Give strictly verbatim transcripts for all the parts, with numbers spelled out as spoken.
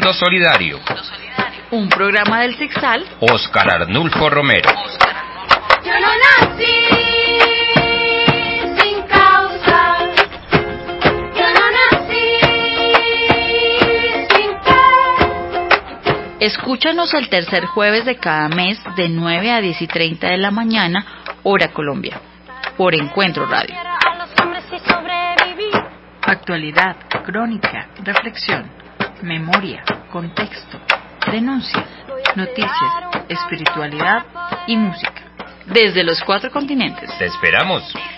Mundo Solidario. Un programa del Sixal. Óscar Arnulfo Romero. Yo no nací sin causa. Yo no nací sin fe. Escúchanos el tercer jueves de cada mes de nueve a diez y treinta de la mañana, hora Colombia, por Encuentro Radio. Actualidad, crónica, reflexión, memoria, contexto, denuncia, noticias, espiritualidad y música. Desde los cuatro continentes. Te esperamos.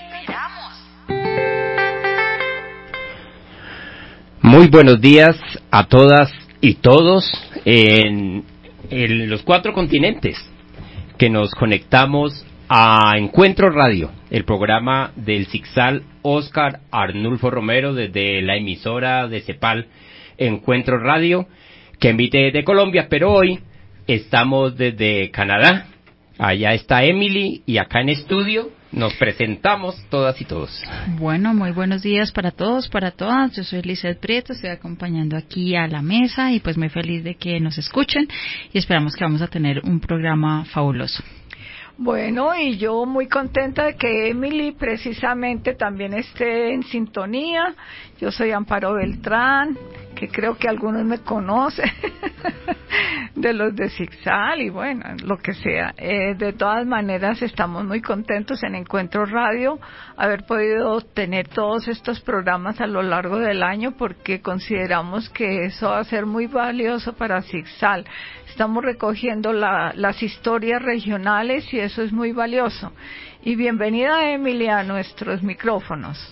Muy buenos días a todas y todos en, en los cuatro continentes que nos conectamos a Encuentro Radio, el programa del Sixal Óscar Arnulfo Romero desde la emisora de CEPAL Encuentro Radio, que emite desde Colombia, pero hoy estamos desde Canadá. Allá está Emily y acá en estudio nos presentamos todas y todos. Bueno, muy buenos días para todos, para todas. Yo soy Lizeth Prieto, estoy acompañando aquí a la mesa y pues muy feliz de que nos escuchen y esperamos que vamos a tener un programa fabuloso. Bueno, y yo muy contenta de que Emily precisamente también esté en sintonía. Yo soy Amparo Beltrán, que creo que algunos me conocen, de los de Sixal y bueno, lo que sea. Eh, de todas maneras, estamos muy contentos en Encuentro Radio, haber podido tener todos estos programas a lo largo del año, porque consideramos que eso va a ser muy valioso para Sixal. Estamos recogiendo la, las historias regionales y eso es muy valioso. Y bienvenida, Emily, a nuestros micrófonos.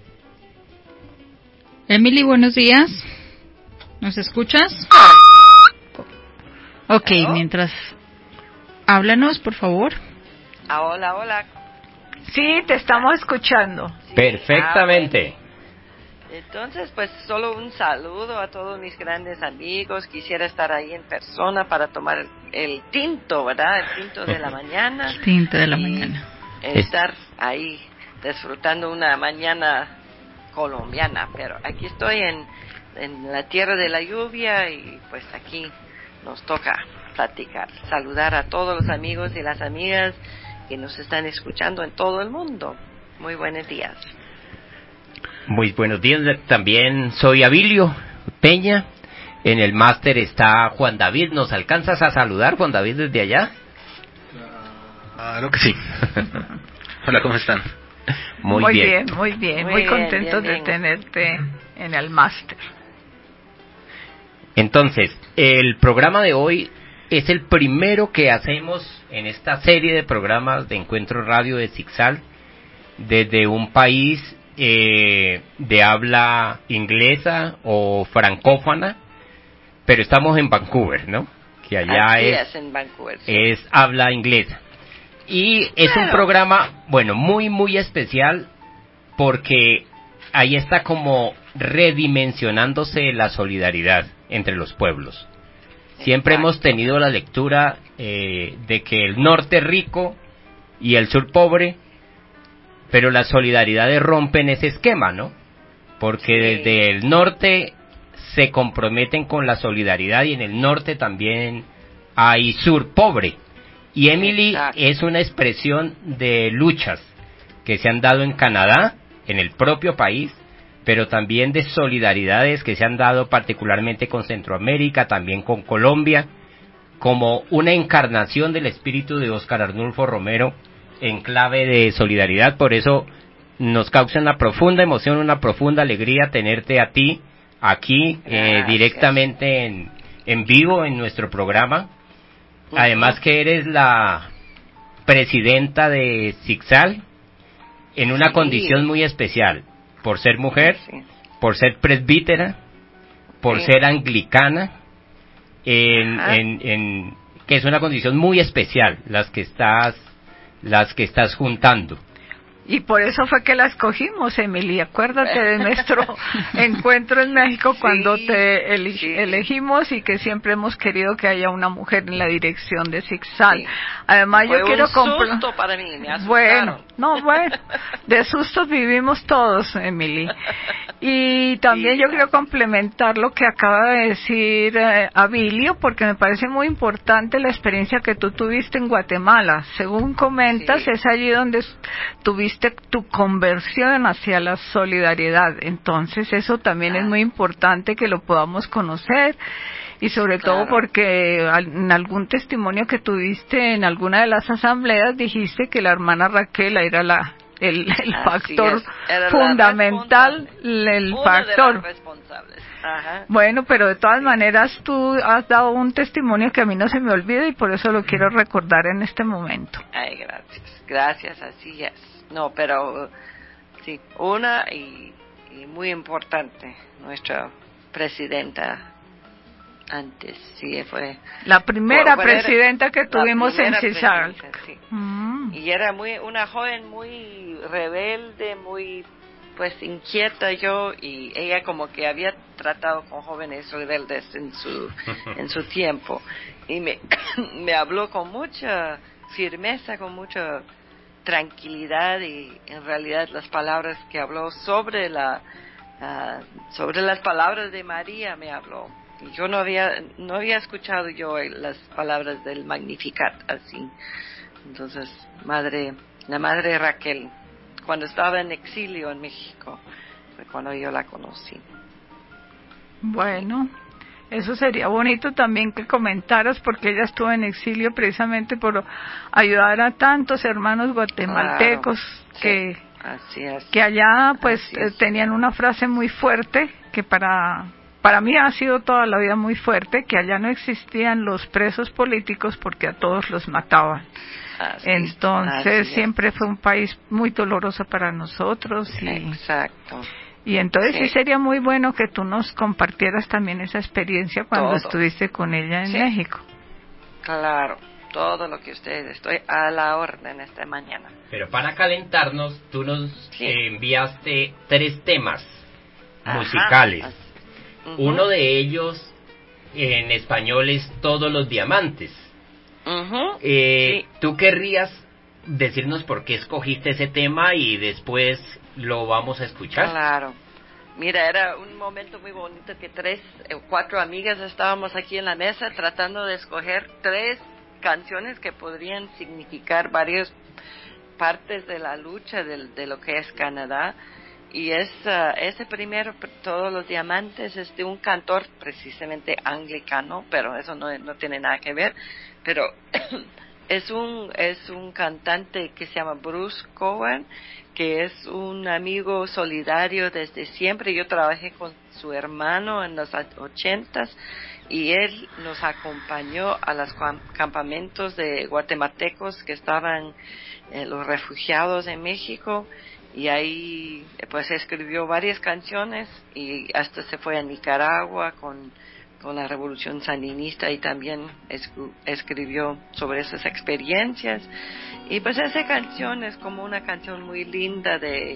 Emily, buenos días. ¿Nos escuchas? Ok, ¿Hello? Mientras... Háblanos, por favor. Ah, hola, hola. Sí, te estamos escuchando. Sí. Perfectamente. Ah, bueno. Entonces, pues solo un saludo a todos mis grandes amigos. Quisiera estar ahí en persona para tomar el, el tinto, ¿verdad? El tinto de la mañana. El tinto de la mañana. Estar ahí disfrutando una mañana colombiana. Pero aquí estoy en, en la tierra de la lluvia y pues aquí nos toca platicar. Saludar a todos los amigos y las amigas que nos están escuchando en todo el mundo. Muy buenos días. Muy buenos días, también soy Abilio Peña, en el máster está Juan David, ¿nos alcanzas a saludar, Juan David, desde allá? Claro que sí. Hola, ¿cómo están? Muy, muy bien. bien, muy bien, muy, muy contentos de tenerte en el máster. Entonces, el programa de hoy es el primero que hacemos en esta serie de programas de Encuentro Radio de Sixal, desde un país Eh, de habla inglesa o francófona, pero estamos en Vancouver, ¿no? Que allá Así es, es, en Vancouver, sí. es habla inglesa. Y es claro. Un programa, bueno, muy, muy especial, porque ahí está como redimensionándose la solidaridad entre los pueblos. Siempre Exacto. Hemos tenido la lectura eh, de que el norte rico y el sur pobre, pero las solidaridades rompen ese esquema, ¿no? Porque sí. Desde el norte se comprometen con la solidaridad y en el norte también hay sur pobre. Y Emily Exacto. Es una expresión de luchas que se han dado en Canadá, en el propio país, pero también de solidaridades que se han dado particularmente con Centroamérica, también con Colombia, como una encarnación del espíritu de Óscar Arnulfo Romero, en clave de solidaridad. Por eso nos causa una profunda emoción, una profunda alegría tenerte a ti aquí eh, directamente en, en vivo en nuestro programa. Uh-huh. Además que eres la presidenta de Sixal en una sí. Condición muy especial, por ser mujer, sí. Por ser presbítera, por sí. Ser anglicana, en, en, en, que es una condición muy especial las que estás las que estás juntando. Y por eso fue que la escogimos, Emily. Acuérdate de nuestro encuentro en México cuando sí, te ele- sí. elegimos y que siempre hemos querido que haya una mujer en la dirección de Sixal. Sí. Además, fue yo quiero compl- un susto para mí, me asustaron. Bueno, no, bueno, de sustos vivimos todos, Emily. Y también Sí, yo quiero gracias. complementar lo que acaba de decir eh, Abilio, porque me parece muy importante la experiencia que tú tuviste en Guatemala. Según comentas, Sí. es allí donde s- tuviste tu conversión hacia la solidaridad. Entonces, eso también es Ah. muy importante que lo podamos conocer. Y sobre todo Claro. porque al- en algún testimonio que tuviste en alguna de las asambleas dijiste que la hermana Raquel era la el, el Así factor es. Era la fundamental, responsable. el Una factor. de las responsables. Ajá. Bueno, pero de todas Sí. maneras tú has dado un testimonio que a mí no se me olvida y por eso lo quiero recordar en este momento. Ay, gracias. Gracias, así es. No, pero sí, una y, y muy importante, nuestra presidenta antes, sí, fue La primera Bueno, era presidenta que la tuvimos en primera CISAL. presidenta, sí. Mm. Y era muy una joven muy rebelde, muy pues inquieta yo, y ella como que había tratado con jóvenes rebeldes en su en su tiempo, y me me habló con mucha firmeza, con mucha tranquilidad, y en realidad las palabras que habló sobre la ah, sobre las palabras de María me habló. Y yo no había no había escuchado yo las palabras del Magnificat así. Entonces, madre, la madre Raquel, cuando estaba en exilio en México, fue cuando yo la conocí. Bueno, eso sería bonito también que comentaras porque ella estuvo en exilio precisamente por ayudar a tantos hermanos guatemaltecos Claro, que, sí, así es. que allá pues Así eh, es. tenían una frase muy fuerte que para para mí ha sido toda la vida muy fuerte, que allá no existían los presos políticos porque a todos los mataban. Así, Entonces así siempre es. fue un país muy doloroso para nosotros y Exacto. y entonces sí. Sí. sería muy bueno que tú nos compartieras también esa experiencia cuando Todo. estuviste con ella en Sí. México. Claro, todo lo que ustedes, estoy a la orden esta mañana. Pero para calentarnos, tú nos Sí. eh, enviaste tres temas Ajá. musicales. Así. Ujú. Uno de ellos en español es Todos los Diamantes. Ujú. Eh, Sí. ¿Tú querrías decirnos por qué escogiste ese tema y después lo vamos a escuchar? Claro. Mira, era un momento muy bonito que tres o cuatro amigas estábamos aquí en la mesa tratando de escoger tres canciones que podrían significar varias partes de la lucha de, de lo que es Canadá. Y es, uh, ese primero, Todos los Diamantes, es de un cantor precisamente anglicano, pero eso no, no tiene nada que ver. Pero es un es un cantante que se llama Bruce Cowan, que es un amigo solidario desde siempre. Yo trabajé con su hermano en los ochentas y él nos acompañó a los campamentos de guatemaltecos que estaban eh, los refugiados en México, y ahí pues escribió varias canciones y hasta se fue a Nicaragua con con la revolución sandinista y también escu- escribió sobre esas experiencias. Y pues esa canción es como una canción muy linda de,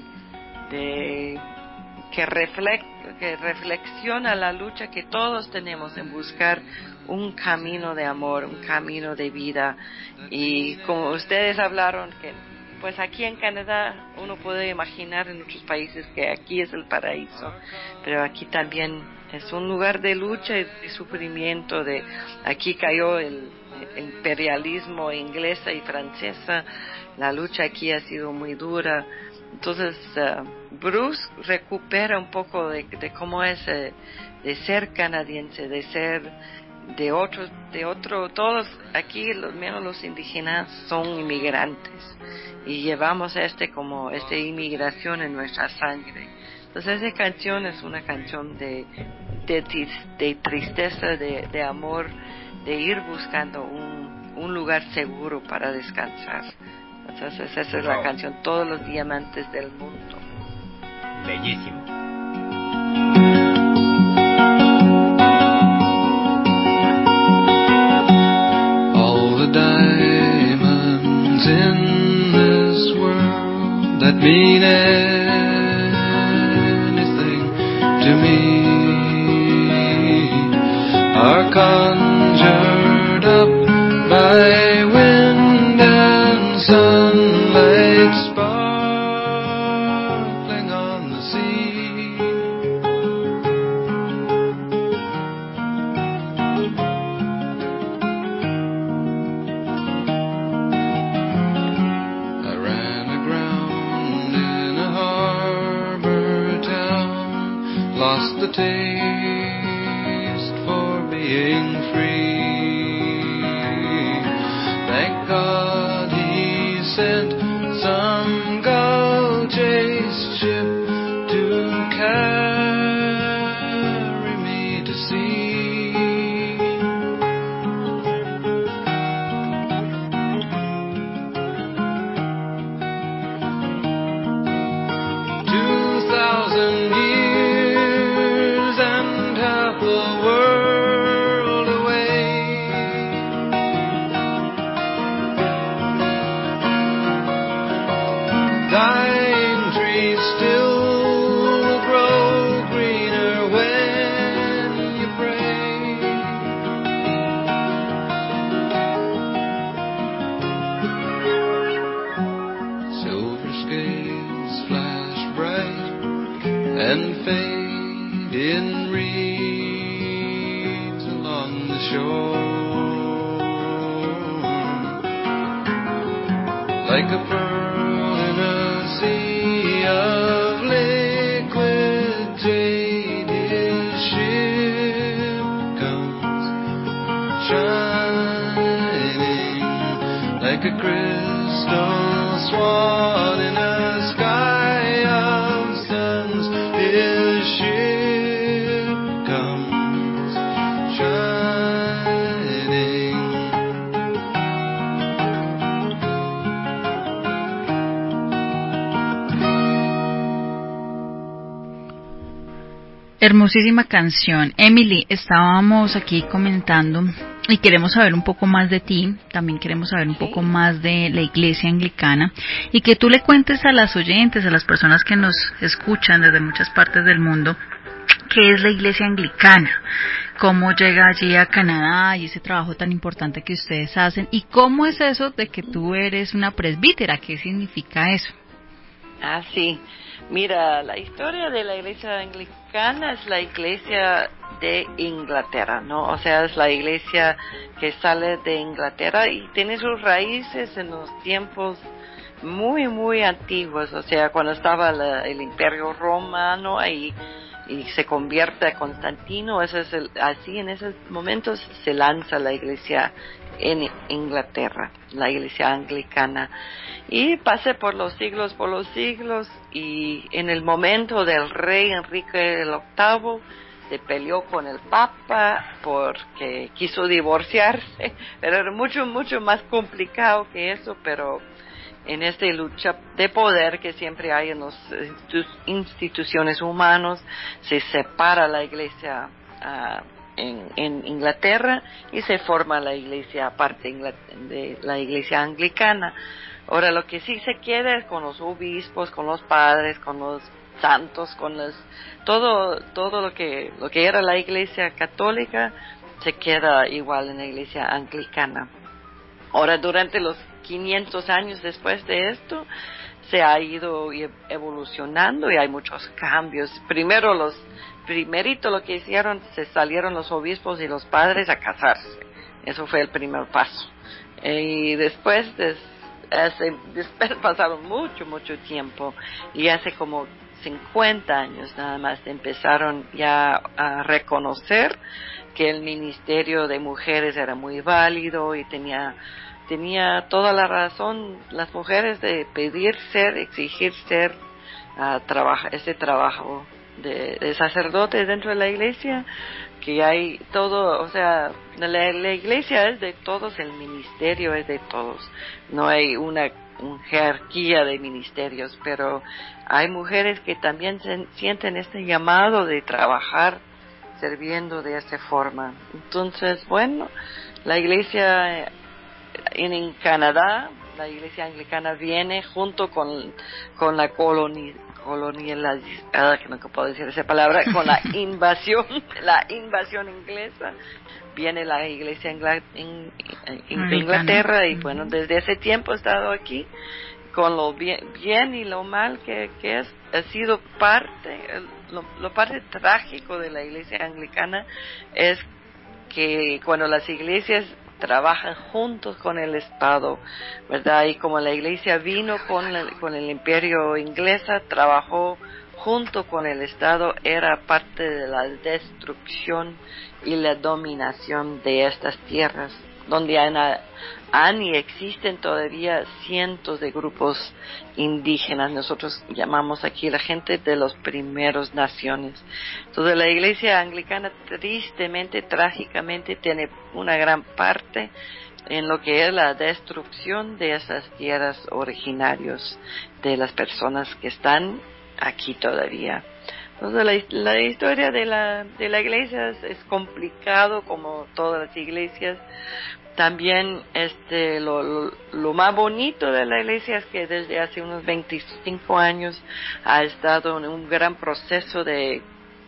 de que, refle- que reflexiona la lucha que todos tenemos en buscar un camino de amor, un camino de vida. Y como ustedes hablaron, que pues aquí en Canadá uno puede imaginar en otros países que aquí es el paraíso, pero aquí también es un lugar de lucha y de sufrimiento. De aquí cayó el, el imperialismo inglesa y francesa, la lucha aquí ha sido muy dura. Entonces uh, Bruce recupera un poco de, de cómo es uh, de ser canadiense, de ser de otro, de otro, todos aquí, los menos los indígenas, son inmigrantes y llevamos este como esta inmigración en nuestra sangre. Entonces esa canción es una canción de de, de tristeza, de, de amor, de ir buscando un, un lugar seguro para descansar. Entonces esa es la Wow. canción Todos los Diamantes del Mundo. Bellísimo. All the diamonds in this world that mean anything to me are conjured up by wind and sunlight sparkling on the sea. lost the taste for being free. Thank God he sent some gull-chased ship to carry me to sea. Two thousand years and half the world away, dying trees still grow greener when you pray. Silver scales flash bright and fade in reeds along the shore, like a pearl in a sea of liquid jade. His ship comes shining like a crystal swan in a sky of suns. His ship comes shining. Hermosísima canción. Emily, estábamos aquí comentando y queremos saber un poco más de ti, también queremos saber un poco más de la Iglesia Anglicana y que tú le cuentes a las oyentes, a las personas que nos escuchan desde muchas partes del mundo, qué es la Iglesia Anglicana, cómo llega allí a Canadá y ese trabajo tan importante que ustedes hacen y cómo es eso de que tú eres una presbítera, qué significa eso. Ah, sí. Mira, la historia de la iglesia anglicana es la iglesia de Inglaterra, ¿no? O sea, es la iglesia que sale de Inglaterra y tiene sus raíces en los tiempos muy, muy antiguos. O sea, cuando estaba la, el Imperio Romano ahí y se convierte a Constantino, eso es el, así en esos momentos se lanza la iglesia en Inglaterra, la iglesia anglicana, y pasa por los siglos, por los siglos, y en el momento del rey Enrique el octavo se peleó con el Papa porque quiso divorciarse, pero era mucho, mucho más complicado que eso, pero en esta lucha de poder que siempre hay en las instituciones humanas, se separa la iglesia uh, en, en Inglaterra y se forma la iglesia aparte de la iglesia anglicana. Ahora lo que sí se queda es con los obispos, con los padres, con los santos, con los, todo, todo lo que, lo que era la iglesia católica se queda igual en la iglesia anglicana. Ahora durante los quinientos años después de esto se ha ido evolucionando y hay muchos cambios. Primero los primerito lo que hicieron, se salieron los obispos y los padres a casarse. Eso fue el primer paso. Y después, des, hace, después pasaron mucho, mucho tiempo y hace como cincuenta años nada más empezaron ya a reconocer que el ministerio de mujeres era muy válido y tenía tenía toda la razón las mujeres de pedir ser, exigir ser, uh, trabaja, ese trabajo de, de sacerdote dentro de la iglesia, que hay todo, o sea, la, la iglesia es de todos, el ministerio es de todos, no hay una, una jerarquía de ministerios, pero hay mujeres que también se, sienten este llamado de trabajar sirviendo de esta forma. Entonces, bueno, la iglesia en, en Canadá, la iglesia anglicana viene junto con, con la colonia, colonial, que no puedo decir esa palabra, con la invasión, la invasión inglesa, viene la iglesia ingla, in, in, de Inglaterra y bueno, desde ese tiempo he estado aquí con lo bien, bien y lo mal que, que es, ha sido parte, lo, lo parte trágico de la iglesia anglicana es que cuando las iglesias trabajan juntos con el Estado, ¿verdad? Y como la iglesia vino con el, con el imperio inglesa, trabajó junto con el Estado era parte de la destrucción y la dominación de estas tierras, donde han, han y existen todavía cientos de grupos indígenas. Nosotros llamamos aquí la gente de los primeros naciones. Entonces la Iglesia Anglicana tristemente, trágicamente, tiene una gran parte en lo que es la destrucción de esas tierras originarios de las personas que están aquí todavía. Entonces la, la historia de la de la iglesia es, es complicado, como todas las iglesias. También este lo, lo, lo más bonito de la iglesia es que desde hace unos veinticinco años ha estado en un gran proceso de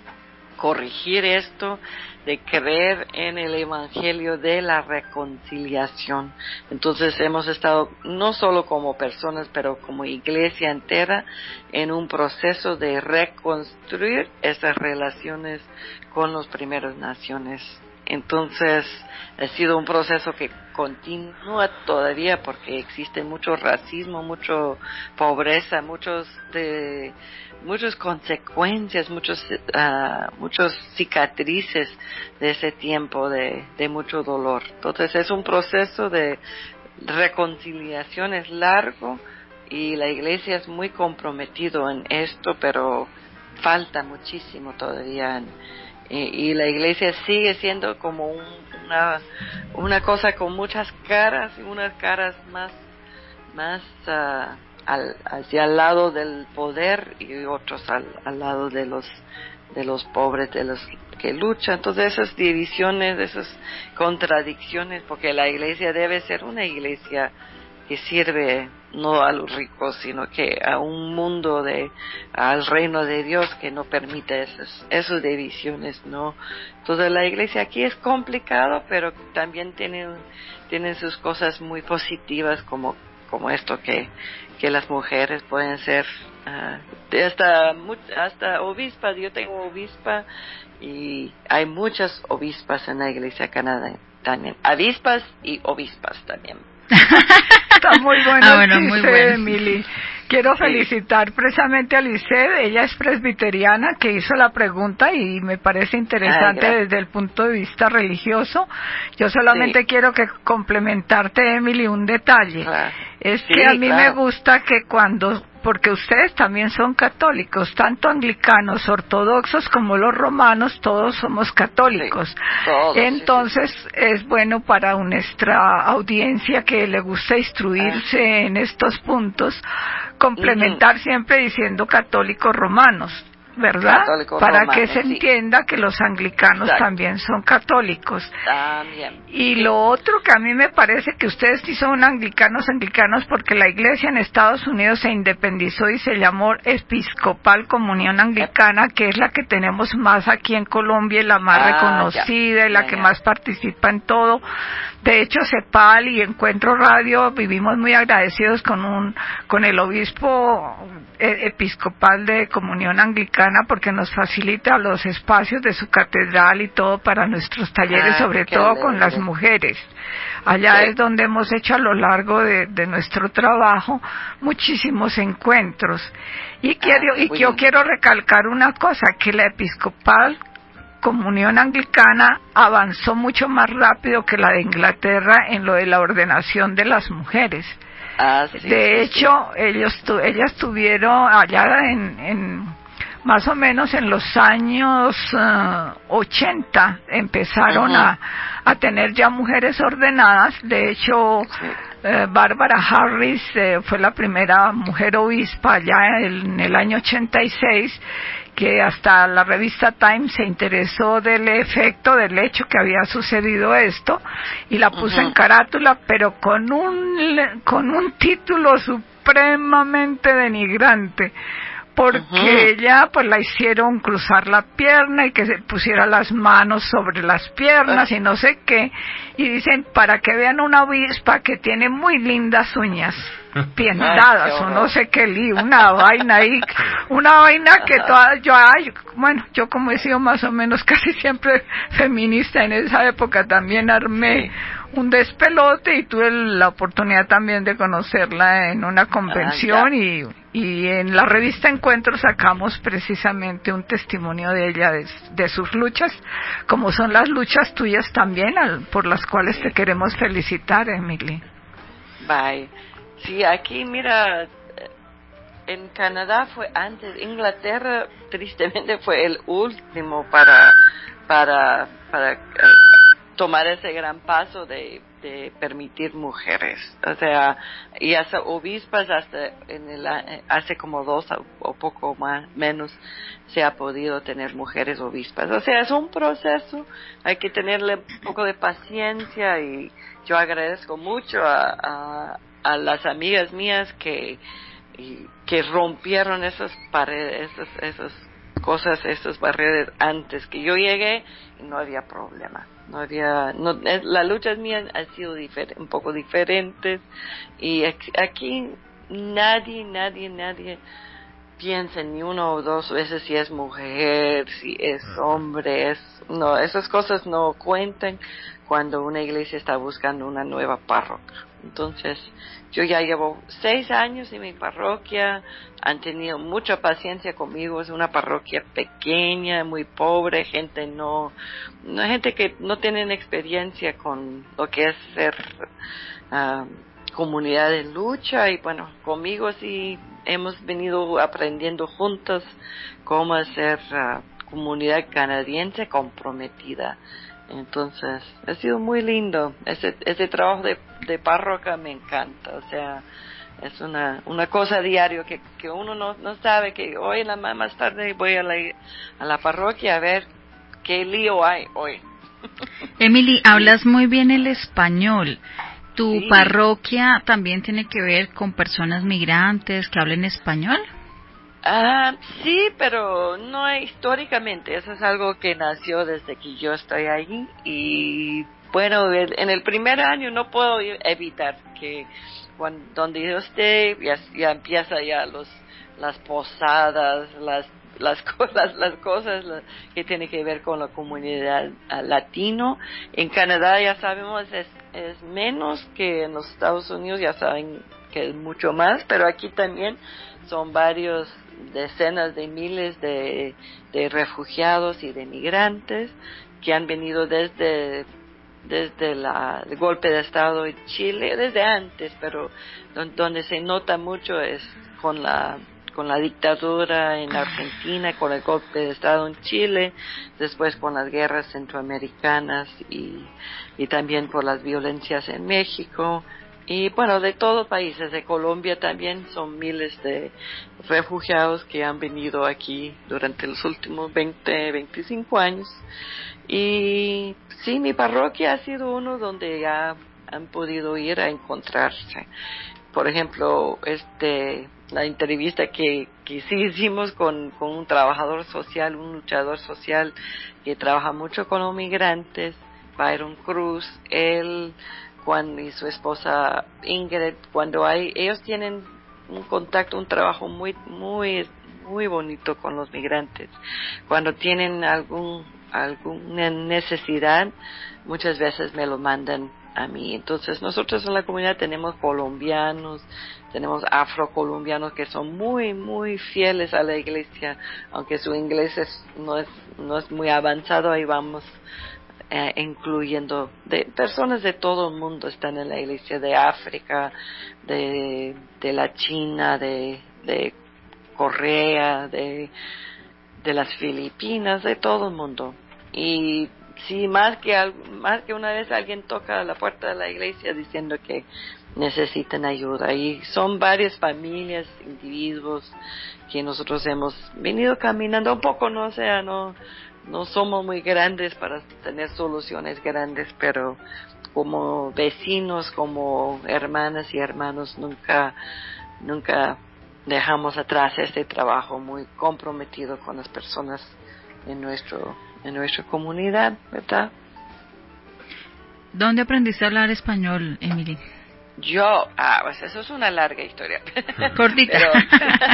corregir esto, de creer en el evangelio de la reconciliación. Entonces hemos estado no solo como personas, pero como iglesia entera en un proceso de reconstruir esas relaciones con las primeras naciones. Entonces ha sido un proceso que continúa todavía porque existe mucho racismo, mucho pobreza, muchos de muchas consecuencias, muchos uh, muchos cicatrices de ese tiempo de, de mucho dolor. Entonces es un proceso de reconciliación, es largo y la iglesia es muy comprometido en esto, pero falta muchísimo todavía en, y, y la iglesia sigue siendo como un, una una cosa con muchas caras y unas caras más más uh, al, hacia el lado del poder y otros al, al lado de los de los pobres, de los que luchan. Entonces esas divisiones, esas contradicciones, porque la iglesia debe ser una iglesia que sirve no a los ricos, sino que a un mundo de, al reino de Dios que no permite esas, esas divisiones, ¿no? Entonces la iglesia aquí es complicado, pero también tiene, tiene sus cosas muy positivas, como, como esto que, que las mujeres pueden ser, uh, hasta, hasta obispas. Yo tengo obispa y hay muchas obispas en la iglesia canadiense también, avispas y obispas también. Está muy bueno, ah, bueno, el muy chiste, bueno. Emily. Quiero felicitar precisamente a Lisset, ella es presbiteriana, que hizo la pregunta y me parece interesante Ay, desde el punto de vista religioso. Yo solamente sí. quiero que complementarte, Emily, un detalle. Claro. Es Sí, que a mí claro. me gusta que cuando, porque ustedes también son católicos, tanto anglicanos, ortodoxos como los romanos, todos somos católicos. Sí, todos, Entonces sí, sí. es bueno para nuestra audiencia que le gusta instruirse Ah. en estos puntos, complementar uh-huh. siempre diciendo católicos romanos, ¿verdad? Católicos para romanos, que se sí. entienda que los anglicanos Exacto. también son católicos. También. Y sí. lo otro que a mí me parece que ustedes sí son anglicanos, anglicanos, porque la iglesia en Estados Unidos se independizó y se llamó Episcopal Comunión Anglicana, que es la que tenemos más aquí en Colombia y la más ah, reconocida ya. y la ya, que ya. más participa en todo. De hecho, CEPAL y Encuentro Radio vivimos muy agradecidos con un con el obispo episcopal de Comunión Anglicana, porque nos facilita los espacios de su catedral y todo para nuestros talleres, ah, sobre todo alegre. con las mujeres. Allá sí. es donde hemos hecho a lo largo de, de nuestro trabajo muchísimos encuentros. Y quiero ah, y yo bien. quiero recalcar una cosa, que la episcopal Comunión Anglicana avanzó mucho más rápido que la de Inglaterra en lo de la ordenación de las mujeres. Ah, sí, de sí, hecho, sí. ellos tu, ellas tuvieron allá en, en más o menos en los años uh, ochenta empezaron uh-huh. a, a tener ya mujeres ordenadas. De hecho, sí. eh, Bárbara Harris eh, fue la primera mujer obispa allá en el año ochenta y seis, que hasta la revista Time se interesó del efecto, del hecho que había sucedido esto, y la puso uh-huh. en carátula, pero con un con un título supremamente denigrante, porque uh-huh. ella pues la hicieron cruzar la pierna y que se pusiera las manos sobre las piernas uh-huh. y no sé qué, y dicen para que vean una obispa que tiene muy lindas uñas pintadas o no sé qué, li, una vaina ahí, una vaina que toda, yo, ay, bueno, yo como he sido más o menos casi siempre feminista en esa época, también armé sí. un despelote, y tuve la oportunidad también de conocerla en una convención, Ah, y, y en la revista Encuentro sacamos precisamente un testimonio de ella, de, de sus luchas, como son las luchas tuyas también, al, por las cuales te queremos felicitar, Emily. Bye. Sí, aquí, mira, en Canadá fue antes, Inglaterra tristemente fue el último para para para eh, tomar ese gran paso de, de permitir mujeres, o sea, y hasta obispas hasta en el hace como dos o poco más menos se ha podido tener mujeres obispas, o sea, es un proceso, hay que tenerle un poco de paciencia, y yo agradezco mucho a, a, a las amigas mías que y que rompieron esas paredes, esas, esas cosas, esas barreras antes que yo llegué, y no había problema, no había, no, es, la lucha mía ha sido difer, un poco diferentes, y aquí nadie, nadie, nadie piensa ni una o dos veces si es mujer, si es hombre, es, no, esas cosas no cuentan cuando una iglesia está buscando una nueva parroquia. Entonces, yo ya llevo seis años en mi parroquia, han tenido mucha paciencia conmigo, es una parroquia pequeña, muy pobre, gente no, no gente que no tienen experiencia con lo que es ser uh, comunidad de lucha, y bueno, conmigo sí hemos venido aprendiendo juntos cómo hacer uh, comunidad canadiense comprometida. Entonces, ha sido muy lindo. Ese, ese trabajo de, de parroquia me encanta. O sea, es una, una cosa diaria que, que uno no, no sabe que hoy en la más tarde voy a la, a la parroquia a ver qué lío hay hoy. Emily, hablas muy bien el español. ¿Tu Sí. parroquia también tiene que ver con personas migrantes que hablen español? Ah, sí, pero no históricamente. Eso es algo que nació desde que yo estoy ahí. Y bueno, en el primer año no puedo evitar que cuando, donde yo esté ya, ya empieza ya los las posadas, las las cosas, las cosas que tienen que ver con la comunidad uh, latino. En Canadá ya sabemos es es menos que en los Estados Unidos, ya saben que es mucho más, pero aquí también son varios decenas de miles de, de refugiados y de migrantes que han venido desde desde la, el golpe de Estado en Chile, desde antes, pero don, donde se nota mucho es con la con la dictadura en Argentina, con el golpe de Estado en Chile, después con las guerras centroamericanas y, y también por las violencias en México. Y bueno, de todos países, de Colombia también son miles de refugiados que han venido aquí durante los últimos veinte, veinticinco años. Y sí, mi parroquia ha sido uno donde ya han podido ir a encontrarse. Por ejemplo, este, la entrevista que, que sí hicimos con, con un trabajador social, un luchador social que trabaja mucho con los migrantes, Byron Cruz, él Juan y su esposa Ingrid, cuando hay, ellos tienen un contacto, un trabajo muy, muy, muy bonito con los migrantes. Cuando tienen algún, alguna necesidad, muchas veces me lo mandan a mí. Entonces, nosotros en la comunidad tenemos colombianos, tenemos afrocolombianos que son muy, muy fieles a la iglesia, aunque su inglés es, no es, no es muy avanzado, ahí vamos. Eh, incluyendo de personas de todo el mundo están en la iglesia, de África, de, de la China, de, de Corea, de, de las Filipinas, de todo el mundo. Y sí, más que más que una vez alguien toca la puerta de la iglesia diciendo que necesitan ayuda, y son varias familias, individuos que nosotros hemos venido caminando un poco, no o sea, no no somos muy grandes para tener soluciones grandes, pero como vecinos, como hermanas y hermanos, nunca nunca dejamos atrás este trabajo muy comprometido con las personas en nuestro en nuestra comunidad, ¿verdad? ¿Dónde aprendiste a hablar español, Emily? Yo, ah, pues eso es una larga historia. Cortita. Pero,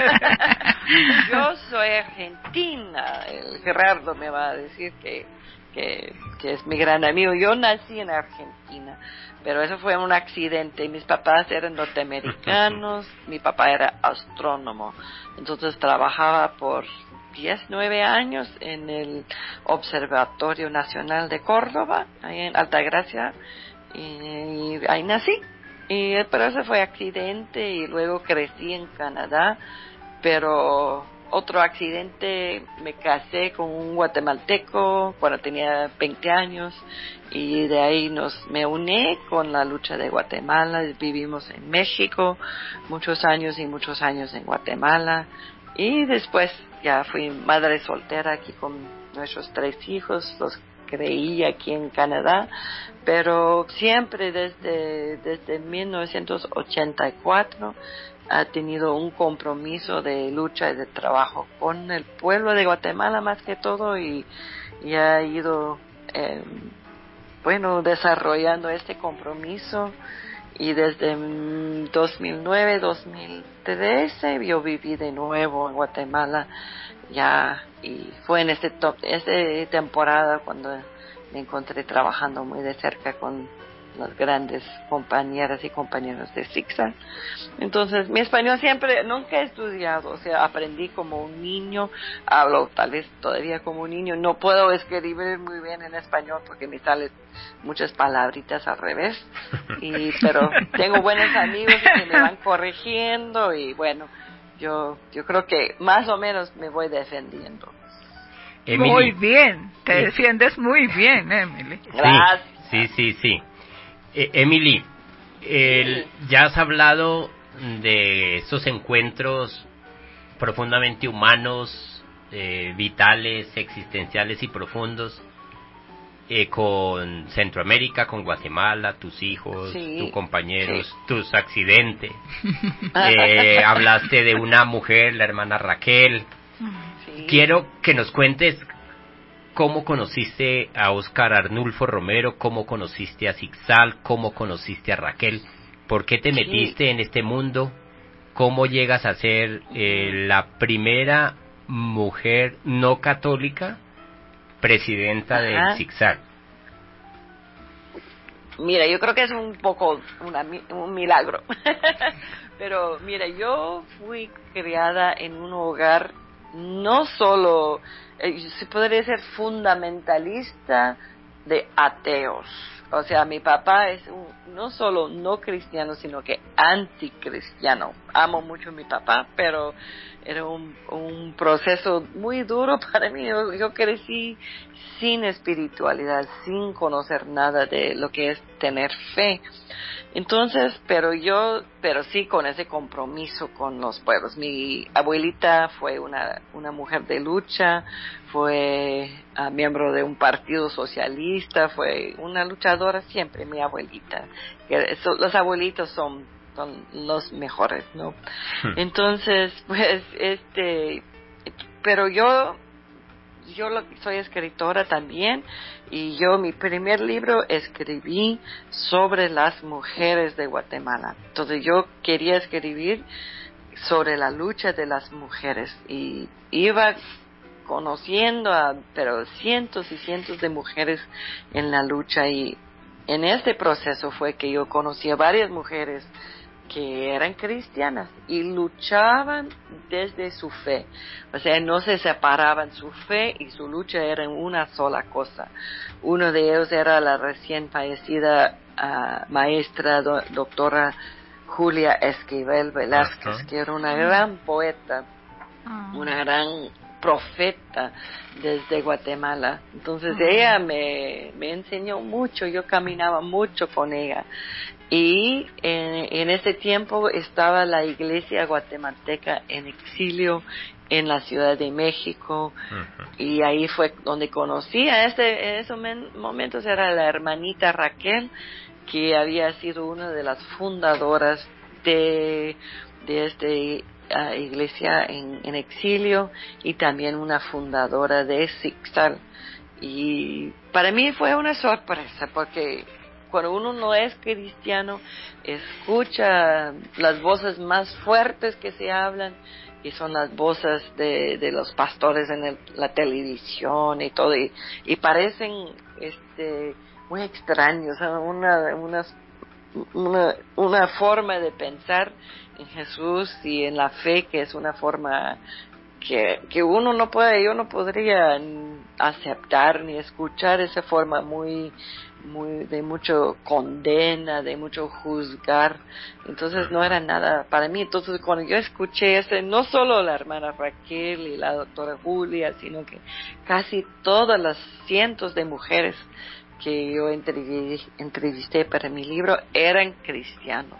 yo soy argentina. El Gerardo me va a decir que, que, que es mi gran amigo. Yo nací en Argentina, pero eso fue un accidente. Mis papás eran norteamericanos, mi papá era astrónomo, entonces trabajaba por diez, nueve años en el Observatorio Nacional de Córdoba, ahí en Altagracia, y, y ahí nací. Y, pero ese fue accidente y luego crecí en Canadá, pero otro accidente, me casé con un guatemalteco cuando tenía veinte años y de ahí nos me uní con la lucha de Guatemala. Vivimos en México muchos años y muchos años en Guatemala y después ya fui madre soltera aquí con nuestros tres hijos, los creí aquí en Canadá, pero siempre desde desde mil novecientos ochenta y cuatro ha tenido un compromiso de lucha y de trabajo con el pueblo de Guatemala más que todo y, y ha ido eh, bueno desarrollando este compromiso y desde dos mil nueve, dos mil trece yo viví de nuevo en Guatemala ya y fue en este top, esta temporada cuando me encontré trabajando muy de cerca con las grandes compañeras y compañeros de Zigzag. Entonces, mi español siempre, nunca he estudiado, o sea, aprendí como un niño, hablo tal vez todavía como un niño, no puedo escribir muy bien en español porque me salen muchas palabritas al revés, y, pero tengo buenos amigos que me van corrigiendo y bueno, yo, yo creo que más o menos me voy defendiendo. Emily. Muy bien, te Sí. defiendes muy bien, Emily. Gracias. Sí, sí, sí, sí. Eh, Emily, el, ya has hablado de esos encuentros profundamente humanos, eh, vitales, existenciales y profundos eh, con Centroamérica, con Guatemala, tus hijos, Sí, tus compañeros, sí. tus accidentes. Eh, hablaste de una mujer, la hermana Raquel. Sí. Quiero que nos cuentes cómo conociste a Óscar Arnulfo Romero, cómo conociste a Zigzag, cómo conociste a Raquel, por qué te Sí. metiste en este mundo, cómo llegas a ser eh, la primera mujer no católica presidenta del Ajá. Zigzag. Mira, yo creo que es un poco una, un milagro. Pero mira, yo fui criada en un hogar no solo, eh, se podría decir fundamentalista de ateos. O sea, mi papá es un, no solo no cristiano, sino que anticristiano. Amo mucho a mi papá, pero era un, un proceso muy duro para mí. Yo, yo crecí sin espiritualidad, sin conocer nada de lo que es tener fe. Entonces, pero yo, pero sí con ese compromiso con los pueblos. Mi abuelita fue una, una mujer de lucha, fue uh, miembro de un partido socialista, fue una luchadora siempre, mi abuelita. Que eso, los abuelitos son, son los mejores, ¿no? Entonces, pues, este, pero yo, yo lo, soy escritora también y yo mi primer libro escribí sobre las mujeres de Guatemala. Entonces yo quería escribir sobre la lucha de las mujeres y iba conociendo a pero cientos y cientos de mujeres en la lucha y en este proceso fue que yo conocí a varias mujeres que eran cristianas y luchaban desde su fe, o sea, no se separaban, su fe y su lucha eran una sola cosa. Uno de ellos era la recién fallecida uh, maestra do, doctora Julia Esquivel Velázquez, uh-huh. que era una gran poeta, uh-huh. una gran profeta desde Guatemala. Entonces uh-huh. ella me, me enseñó mucho, yo caminaba mucho con ella. Y en, en ese tiempo estaba la iglesia guatemalteca en exilio en la Ciudad de México, uh-huh. y ahí fue donde conocí a este, en esos momentos era la hermanita Raquel, que había sido una de las fundadoras de, de esta uh, iglesia en, en exilio y también una fundadora de Zigzag. Y para mí fue una sorpresa porque cuando uno no es cristiano, escucha las voces más fuertes que se hablan y son las voces de, de los pastores en el- la televisión y todo, y, y parecen este muy extraños, ¿no? una, unas una, una forma de pensar en Jesús y en la fe que es una forma que, que uno no puede, yo no podría aceptar ni escuchar esa forma muy, muy, de mucho condena, de mucho juzgar. Entonces no era nada para mí. Entonces cuando yo escuché ese, no solo la hermana Raquel y la doctora Julia, sino que casi todas las cientos de mujeres que yo entrevi- entrevisté para mi libro eran cristianos.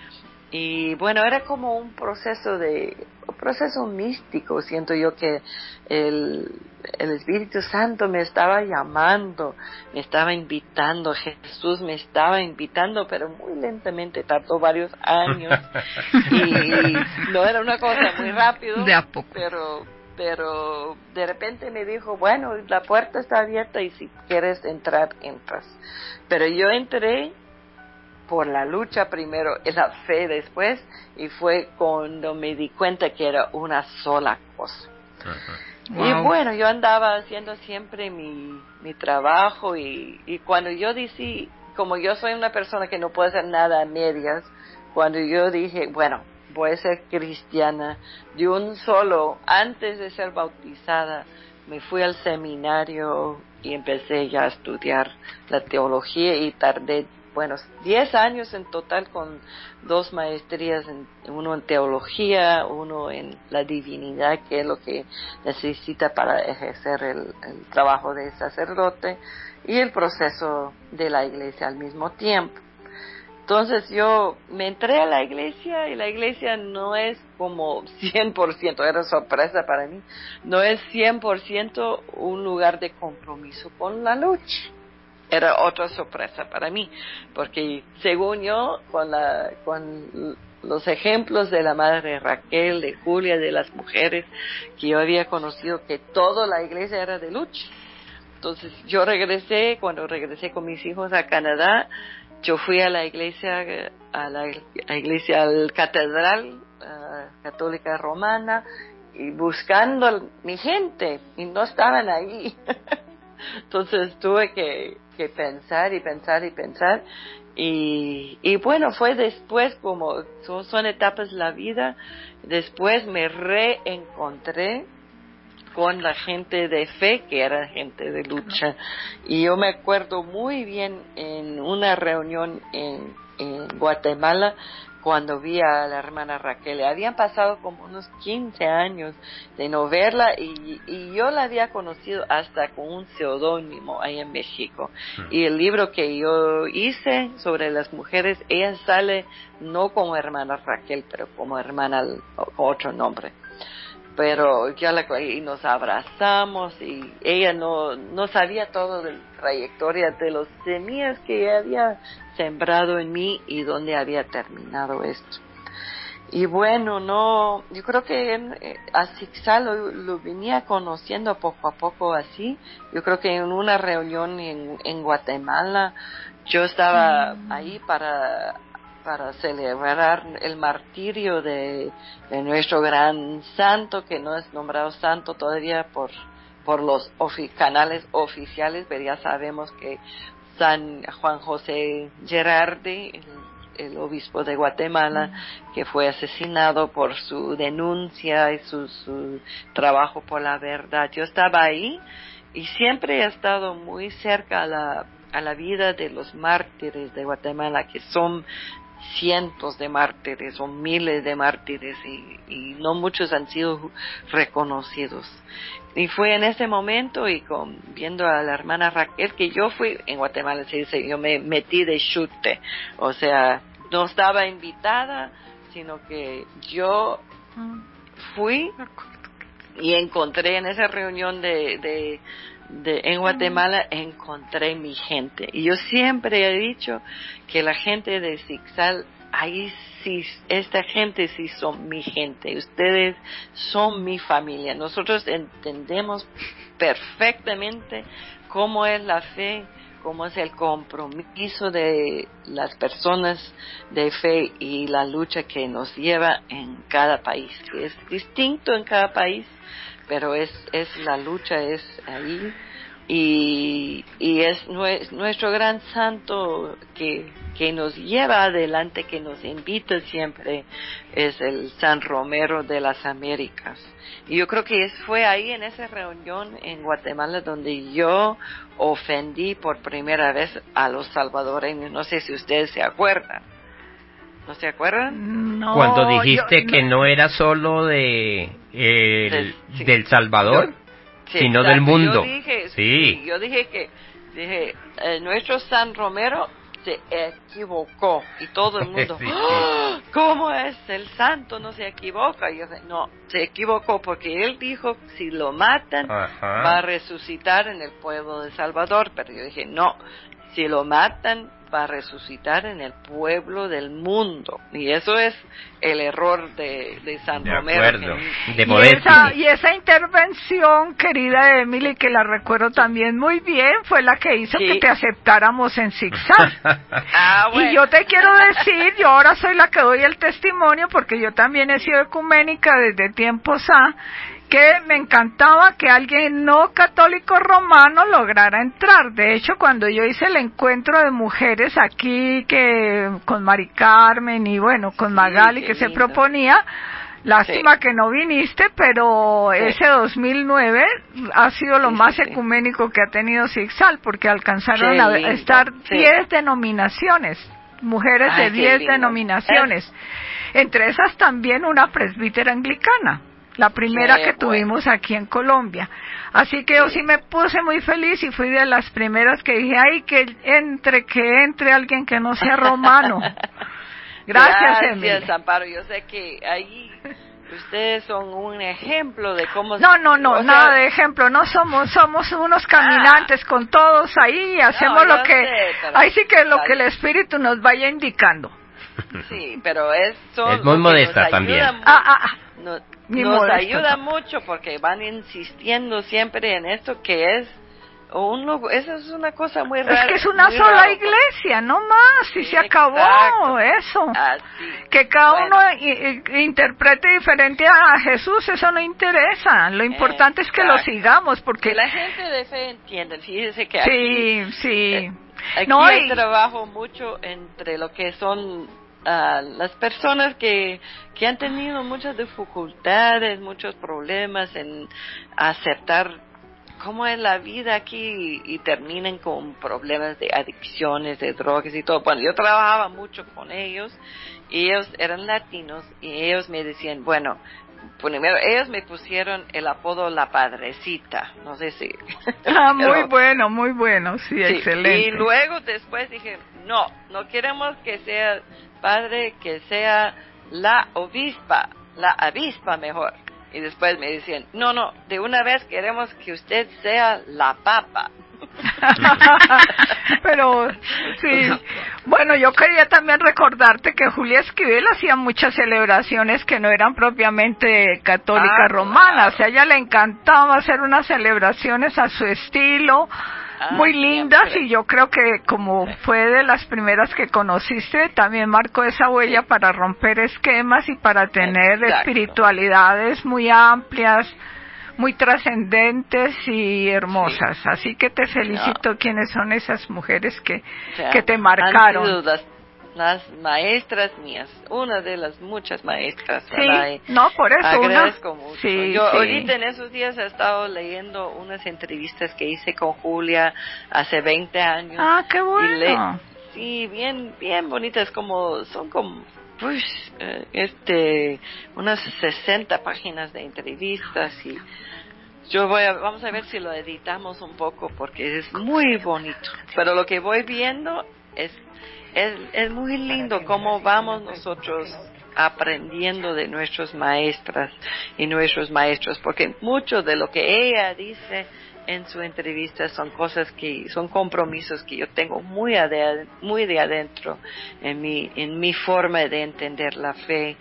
Y bueno, era como un proceso de, un proceso místico, siento yo que el, el Espíritu Santo me estaba llamando, me estaba invitando, Jesús me estaba invitando, pero muy lentamente, tardó varios años, y no era una cosa muy rápido, De a poco. pero, pero de repente me dijo, bueno, la puerta está abierta y si quieres entrar, entras. Pero yo entré por la lucha primero, y la fe después, y fue cuando me di cuenta que era una sola cosa. Wow. Y bueno, yo andaba haciendo siempre mi, mi trabajo, y, y cuando yo dije, como yo soy una persona que no puede hacer nada a medias, cuando yo dije, bueno, voy a ser cristiana, de un solo, antes de ser bautizada, me fui al seminario y empecé ya a estudiar la teología y tardé, bueno, diez años en total con dos maestrías, en, uno en teología, uno en la divinidad, que es lo que necesita para ejercer el, el trabajo de sacerdote, y el proceso de la iglesia al mismo tiempo. Entonces yo me entré a la iglesia y la iglesia no es como cien por ciento, era sorpresa para mí, no es cien por ciento un lugar de compromiso con la lucha. Era otra sorpresa para mí, porque según yo, con, la, con los ejemplos de la madre Raquel, de Julia, de las mujeres que yo había conocido, que toda la iglesia era de lucha. Entonces yo regresé, cuando regresé con mis hijos a Canadá, yo fui a la iglesia, a la a iglesia al catedral uh, católica romana, y buscando a mi gente, y no estaban ahí. Entonces tuve que, que pensar y pensar y pensar, y, y bueno, fue después, como son, son etapas de la vida, después me reencontré con la gente de fe, que era gente de lucha. Y yo me acuerdo muy bien en una reunión en, en Guatemala, cuando vi a la hermana Raquel. Habían pasado como unos quince años de no verla, y, y yo la había conocido hasta con un seudónimo ahí en México. Y el libro que yo hice sobre las mujeres, ella sale no como hermana Raquel, pero como hermana con otro nombre. Pero ya la, y nos abrazamos, y ella no, no sabía todo de la trayectoria de los semillas que había sembrado en mí y dónde había terminado esto. Y bueno, no, yo creo que en, eh, a Zixal lo, lo venía conociendo poco a poco así. Yo creo que en una reunión en, en Guatemala, yo estaba ahí para para celebrar el martirio de, de nuestro gran santo, que no es nombrado santo todavía por por los ofi- canales oficiales, pero ya sabemos que San Juan José Gerardi, el, el obispo de Guatemala, que fue asesinado por su denuncia y su, su trabajo por la verdad. Yo estaba ahí y siempre he estado muy cerca a la, a la vida de los mártires de Guatemala, que son cientos de mártires o miles de mártires, y, y no muchos han sido reconocidos. Y fue en ese momento, y con, viendo a la hermana Raquel, que yo fui, en Guatemala se dice, yo me metí de chute, o sea, no estaba invitada, sino que yo fui y encontré en esa reunión de, de De, en Guatemala encontré mi gente, y yo siempre he dicho que la gente de Zixal, ahí sí, esta gente sí son mi gente, ustedes son mi familia, nosotros entendemos perfectamente cómo es la fe, cómo es el compromiso de las personas de fe y la lucha que nos lleva en cada país. Es distinto en cada país, pero es, es la lucha es ahí. Y, y es nuestro gran santo que, que nos lleva adelante, que nos invita siempre, es el San Romero de las Américas. Y yo creo que es, fue ahí en esa reunión en Guatemala donde yo ofendí por primera vez a los salvadoreños. No sé si ustedes se acuerdan. ¿No se acuerdan? No, Cuando dijiste yo- que no era solo de el- Del- sí. del Salvador, Yo- Sí, sino exacto. del mundo. Yo dije, Sí. sí, yo dije que dije, eh, nuestro San Romero se equivocó y todo el mundo, Sí, sí. ¡Ah! ¿Cómo es? El santo no se equivoca. Y yo dije, no, se equivocó porque él dijo si lo matan Ajá. va a resucitar en el pueblo de Salvador, pero yo dije, no, si lo matan va a resucitar en el pueblo del mundo. Y eso es el error de, de San De Romero. acuerdo. que- De y Modesto. esa, y esa intervención, querida Emily, que la recuerdo también muy bien, fue la que hizo Sí. que te aceptáramos en Zigzag. Ah, bueno. Y yo te quiero decir, yo ahora soy la que doy el testimonio, porque yo también he sido ecuménica desde tiempos A, que me encantaba que alguien no católico romano lograra entrar. De hecho, cuando yo hice el encuentro de mujeres aquí, que con Mari Carmen y bueno, con Sí, Magali, qué que se lindo. proponía, lástima Sí. que no viniste, pero Sí. ese dos mil nueve ha sido lo Sí, más sí, sí. ecuménico que ha tenido Zigzag, porque alcanzaron Qué a lindo, estar sí. diez denominaciones, mujeres Ay, de qué diez lindo. denominaciones, entre esas también una presbítera anglicana, la primera Qué que bueno. tuvimos aquí en Colombia. Así que yo Sí. sí me puse muy feliz y fui de las primeras que dije, ay, que entre, que entre alguien que no sea romano. Gracias, Emily. Gracias, Amparo. Yo sé que ahí ustedes son un ejemplo de cómo... No, no, no, o sea, nada de ejemplo, no somos, somos unos caminantes con todos ahí y hacemos yo lo que, sé, pero- ahí sí que lo Vale. que el Espíritu nos vaya indicando. Sí, pero es... son Es muy lo que modesta nos también. ayuda mu- Ah, ah, ah. no- Ni nos modesta, ayuda no. mucho porque van insistiendo siempre en esto que es... Uno, eso es una cosa muy rara. Es que es una muy sola raro, iglesia, no más, y Sí, se acabó exacto. eso. Así. Que cada Bueno. uno i- i- interprete diferente a Jesús, eso no interesa. Lo importante es que lo Exacto. sigamos, Que porque la gente de fe entiende. Fíjese que aquí, sí, sí. eh, aquí No, hay y- trabajo mucho entre lo que son ah, las personas que, que han tenido muchas dificultades, muchos problemas en aceptar cómo es la vida aquí y, y terminan con problemas de adicciones, de drogas y todo. Bueno, yo trabajaba mucho con ellos y ellos eran latinos y ellos me decían, bueno, primero ellos me pusieron el apodo La Padrecita, no sé si... Ah, muy pero- bueno, muy bueno, sí, Sí, excelente. y luego después dije, no, no queremos que sea padre, que sea la obispa, la avispa mejor. Y después me decían, no, no, de una vez queremos que usted sea la papa. Pero sí, bueno, yo quería también recordarte que Julia Esquivel hacía muchas celebraciones que no eran propiamente católicas Ah, romanas, claro. a ella le encantaba hacer unas celebraciones a su estilo, Ah, muy lindas, siempre. y yo creo que como fue de las primeras que conociste, también marcó esa huella Sí. para romper esquemas y para tener Exacto. espiritualidades muy amplias, muy trascendentes y hermosas. Sí. Así que te felicito. ¿Quiénes son esas mujeres que, O sea, que te han marcaron? sido las, las maestras mías, una de las muchas maestras. Sí, ¿verdad? Y no, por eso agradezco una. mucho. Sí, Yo sí. ahorita en esos días he estado leyendo unas entrevistas que hice con Julia hace veinte años. Ah, qué Y bueno. le- sí, bien, bien bonitas, como, son como, pues, eh, este, unas sesenta páginas de entrevistas y yo voy a, vamos a ver si lo editamos un poco porque es muy bonito. Pero lo que voy viendo es, es, es muy lindo cómo vamos nosotros aprendiendo de nuestras maestras y nuestros maestros, porque mucho de lo que ella dice en su entrevista son cosas que son compromisos que yo tengo muy ade- muy de adentro en mi en mi forma de entender la fe,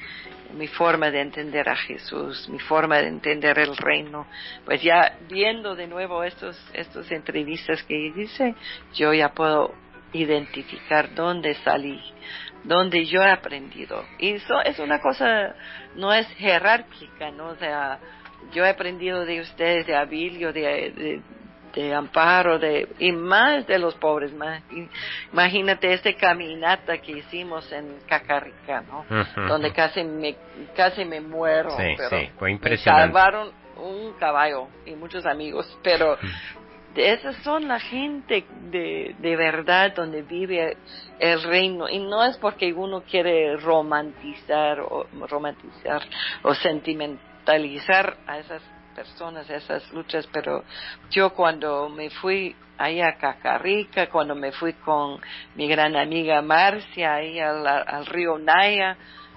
mi forma de entender a Jesús, mi forma de entender el reino. Pues ya viendo de nuevo estos, estos entrevistas que hice, yo ya puedo identificar dónde salí, dónde yo he aprendido. Y eso es una cosa, no es jerárquica, ¿no? O sea, yo he aprendido de ustedes, de Abilio, de, de, de Amparo, de, y más de los pobres, más. Imagínate esta caminata que hicimos en Cacarrica, ¿no? Ujú. Donde casi me, casi me muero, Sí, pero sí, fue me impresionante. salvaron un caballo y muchos amigos, pero de esas son la gente de, de verdad donde vive el reino, y no es porque uno quiere romantizar o romantizar o sentimentalizar a esas personas, a esas luchas, pero yo cuando me fui ahí a Cacarrica, cuando me fui con mi gran amiga Marcia ahí al, al río Naya,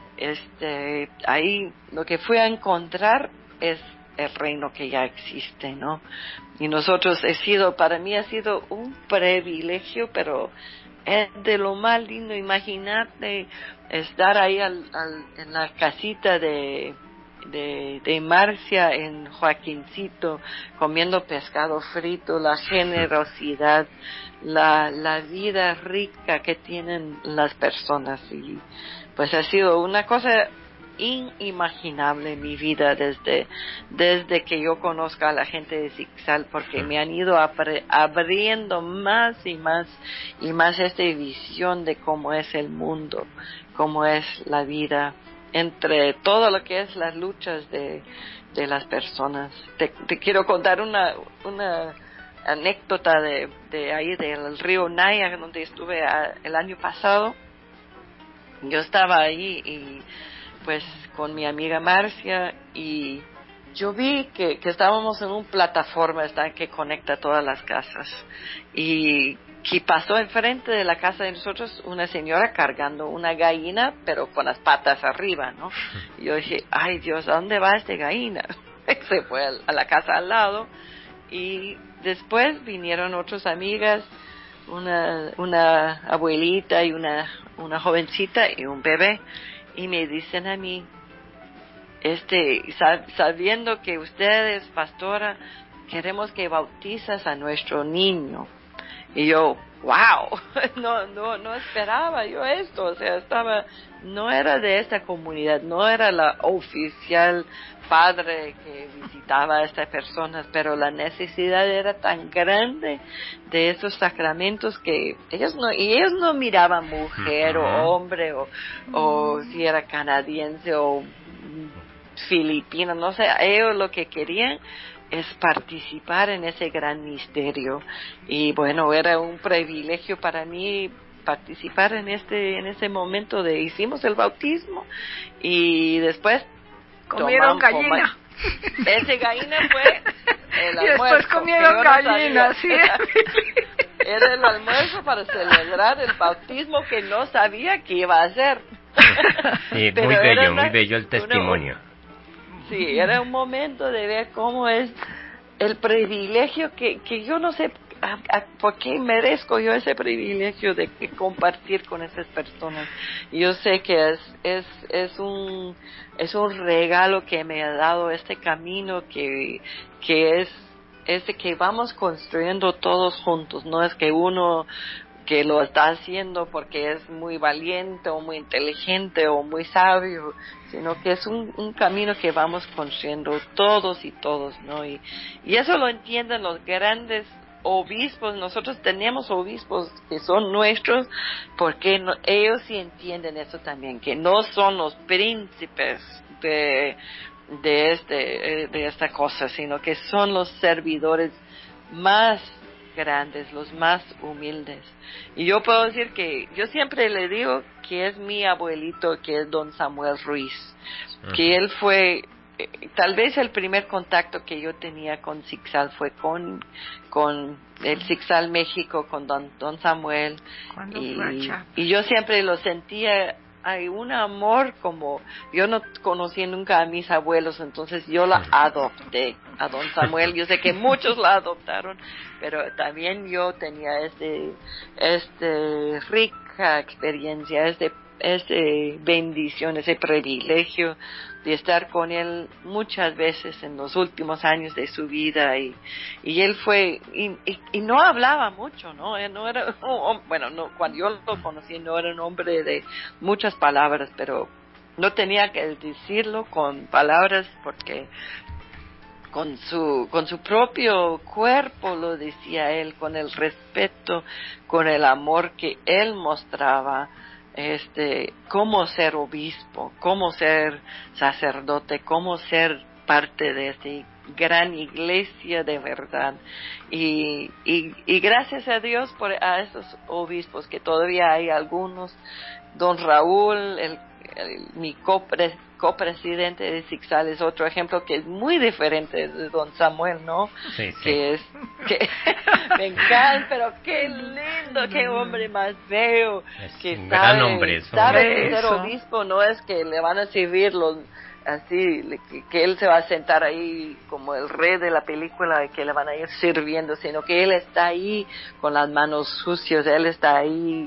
este, ahí lo que fui a encontrar es el reino que ya existe, ¿no? Y nosotros he sido, para mí ha sido un privilegio, pero es de lo más lindo. Imagínate estar ahí al, al, en la casita de, de, de Marcia en Joaquincito, comiendo pescado frito, la generosidad, la, la vida rica que tienen las personas. Y pues ha sido una cosa inimaginable en mi vida desde, desde que yo conozco a la gente de Zixal, porque me han ido apre, abriendo más y más y más esta visión de cómo es el mundo, cómo es la vida, entre todo lo que es las luchas de, de las personas. Te, te quiero contar una, una anécdota de, de ahí del río Naya, donde estuve a, el año pasado. Yo estaba ahí y pues con mi amiga Marcia, y yo vi que, que estábamos en una plataforma esta que conecta todas las casas, y que pasó enfrente de la casa de nosotros una señora cargando una gallina pero con las patas arriba, ¿no? Y yo dije, ay Dios, ¿a dónde va esta gallina? Se fue a la casa al lado, y después vinieron otras amigas, una, una abuelita y una, una jovencita y un bebé, y me dicen a mí, este, sab, sabiendo que ustedes, pastora, queremos que bautizas a nuestro niño. Y yo, wow, no, no, no esperaba yo esto, o sea, estaba, no era de esta comunidad, no era la oficial padre que visitaba a estas personas, pero la necesidad era tan grande de esos sacramentos que ellos no, y ellos no miraban mujer o hombre o, o si era canadiense o filipino, no sé, ellos lo que querían es participar en ese gran misterio. Y bueno, era un privilegio para mí participar en este en ese momento de hicimos el bautismo, y después comieron tomamos, gallina. Toma, ese gallina fue el almuerzo. Y después comieron no gallina, sí. Era el almuerzo para celebrar el bautismo que no sabía que iba a hacer. Sí, Pero muy bello, una, muy bello el testimonio. Una, sí, era un momento de ver cómo es el privilegio que, que yo no sé a, a, por qué merezco yo ese privilegio de compartir con esas personas. Y yo sé que es, es, es un, es un regalo que me ha dado este camino que, que es, es de que vamos construyendo todos juntos, no es que uno que lo está haciendo porque es muy valiente o muy inteligente o muy sabio, sino que es un, un camino que vamos construyendo todos y todos, ¿no? Y, y eso lo entienden los grandes obispos. Nosotros tenemos obispos que son nuestros porque no, ellos sí entienden eso también, que no son los príncipes de, de, este, de esta cosa, sino que son los servidores más grandes, los más humildes. Y yo puedo decir que yo siempre le digo que es mi abuelito, que es don Samuel Ruiz, que él fue, eh, tal vez el primer contacto que yo tenía con Zixal fue con, con el Zixal México, con don, don Samuel, y, y yo siempre lo sentía, hay un amor como, yo no conocí nunca a mis abuelos, entonces yo la adopté a don Samuel. Yo sé que muchos la adoptaron, pero también yo tenía este, este rica experiencia, este esa bendición, ese privilegio de estar con él muchas veces en los últimos años de su vida y, y él fue y, y, y no hablaba mucho, no él no era oh, bueno no cuando yo lo conocí no era un hombre de muchas palabras, pero no tenía que decirlo con palabras porque con su con su propio cuerpo lo decía él, con el respeto, con el amor que él mostraba. Este, cómo ser obispo, cómo ser sacerdote, cómo ser parte de esta gran iglesia de verdad. Y, y, y gracias a Dios por a esos obispos, que todavía hay algunos. Don Raúl, el, el, mi copre, copresidente de Sixal, es otro ejemplo que es muy diferente de Don Samuel, ¿no? Sí, sí. Que es, que me encanta, pero qué lindo, qué hombre más feo. Es que un sabe, gran hombre, eso. sabe que ser Eso. obispo no es que le van a servir los así, que, que él se va a sentar ahí como el rey de la película y que le van a ir sirviendo, sino que él está ahí con las manos sucias, él está ahí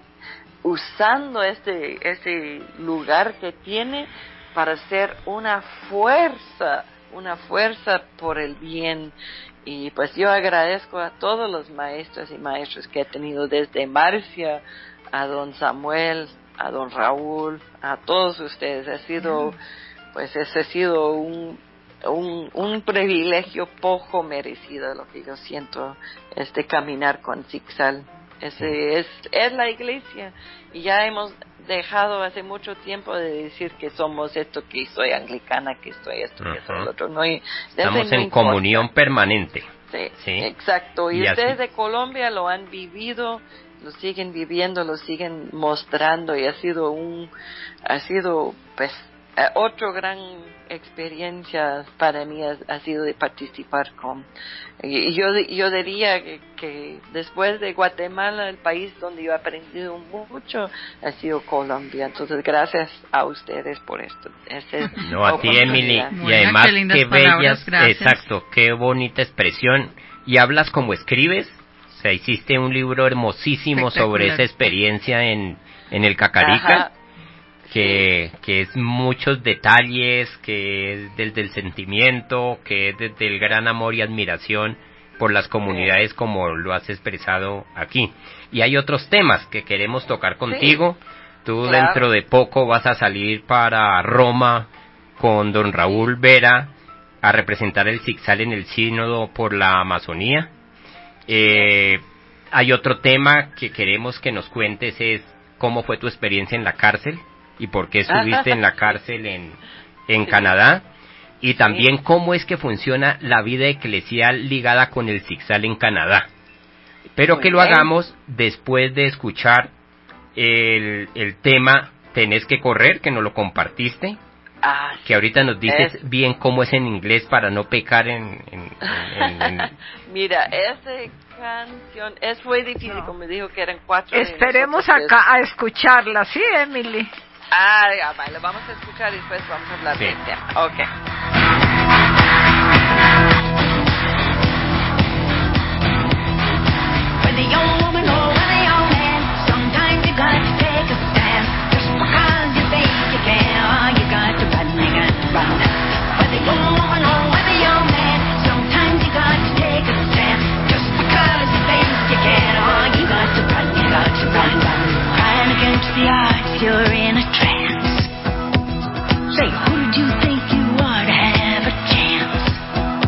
usando este, este lugar que tiene para ser una fuerza, una fuerza por el bien. Y pues yo agradezco a todos los maestros y maestros que he tenido desde Marcia, a don Samuel, a don Raúl, a todos ustedes. Ha sido, pues ese ha sido un, un, un privilegio poco merecido, lo que yo siento, este caminar con Sixal. Ese es, es la iglesia, y ya hemos dejado hace mucho tiempo de decir que somos esto, que soy anglicana, que soy esto, que soy lo otro. No, y, estamos no en importa. comunión permanente. Sí, Sí. exacto. Y, Y ustedes así- de Colombia lo han vivido, lo siguen viviendo, lo siguen mostrando, y ha sido un, ha sido pues eh, otro gran experiencia para mí ha, ha sido de participar con. Y yo yo diría que, que después de Guatemala, el país donde yo he aprendido mucho ha sido Colombia. Entonces, gracias a ustedes por esto. Esta No, a ti, Emily, oportunidad. y Bueno, además qué lindas qué palabras, bellas, gracias. exacto, qué bonita expresión. Y hablas como escribes, o sea, hiciste un libro hermosísimo sobre Espectacular. esa experiencia en, en el Cacarica, Ajá. que, que es muchos detalles, que es desde el sentimiento, que es desde el gran amor y admiración por las comunidades como lo has expresado aquí. Y hay otros temas que queremos tocar contigo. Tú claro. dentro de poco vas a salir para Roma con don Raúl Vera a representar el Sixal en el sínodo por la Amazonía. Eh, hay otro tema que queremos que nos cuentes, es cómo fue tu experiencia en la cárcel y por qué estuviste en la cárcel en, en Sí. Canadá, y también cómo es que funciona la vida eclesial ligada con el Sixal en Canadá. Pero Muy que lo bien. hagamos después de escuchar el, el tema Tenés que correr, que nos lo compartiste, Ah, que ahorita nos dices Es- bien cómo es en inglés para no pecar en... en- en- en- en- Mira, esa canción es muy difícil, No. como me dijo que eran cuatro. de Esperemos nosotros. acá a escucharla, ¿sí, Emily? Ah, ya, vale, vamos a escuchar y después vamos a hablar Sí. del tema. Ok. Whether you're a woman or whether you're a man, sometimes you got to take a stand. Just because you think you can, oh, you got to run, you got to run. Whether you're a woman or whether you're a man, sometimes you got to take a stand. Just because you think you can, oh, you got to run, you got to run. Crying against the odds, you're in a trance. Say, who did you think you are to have a chance?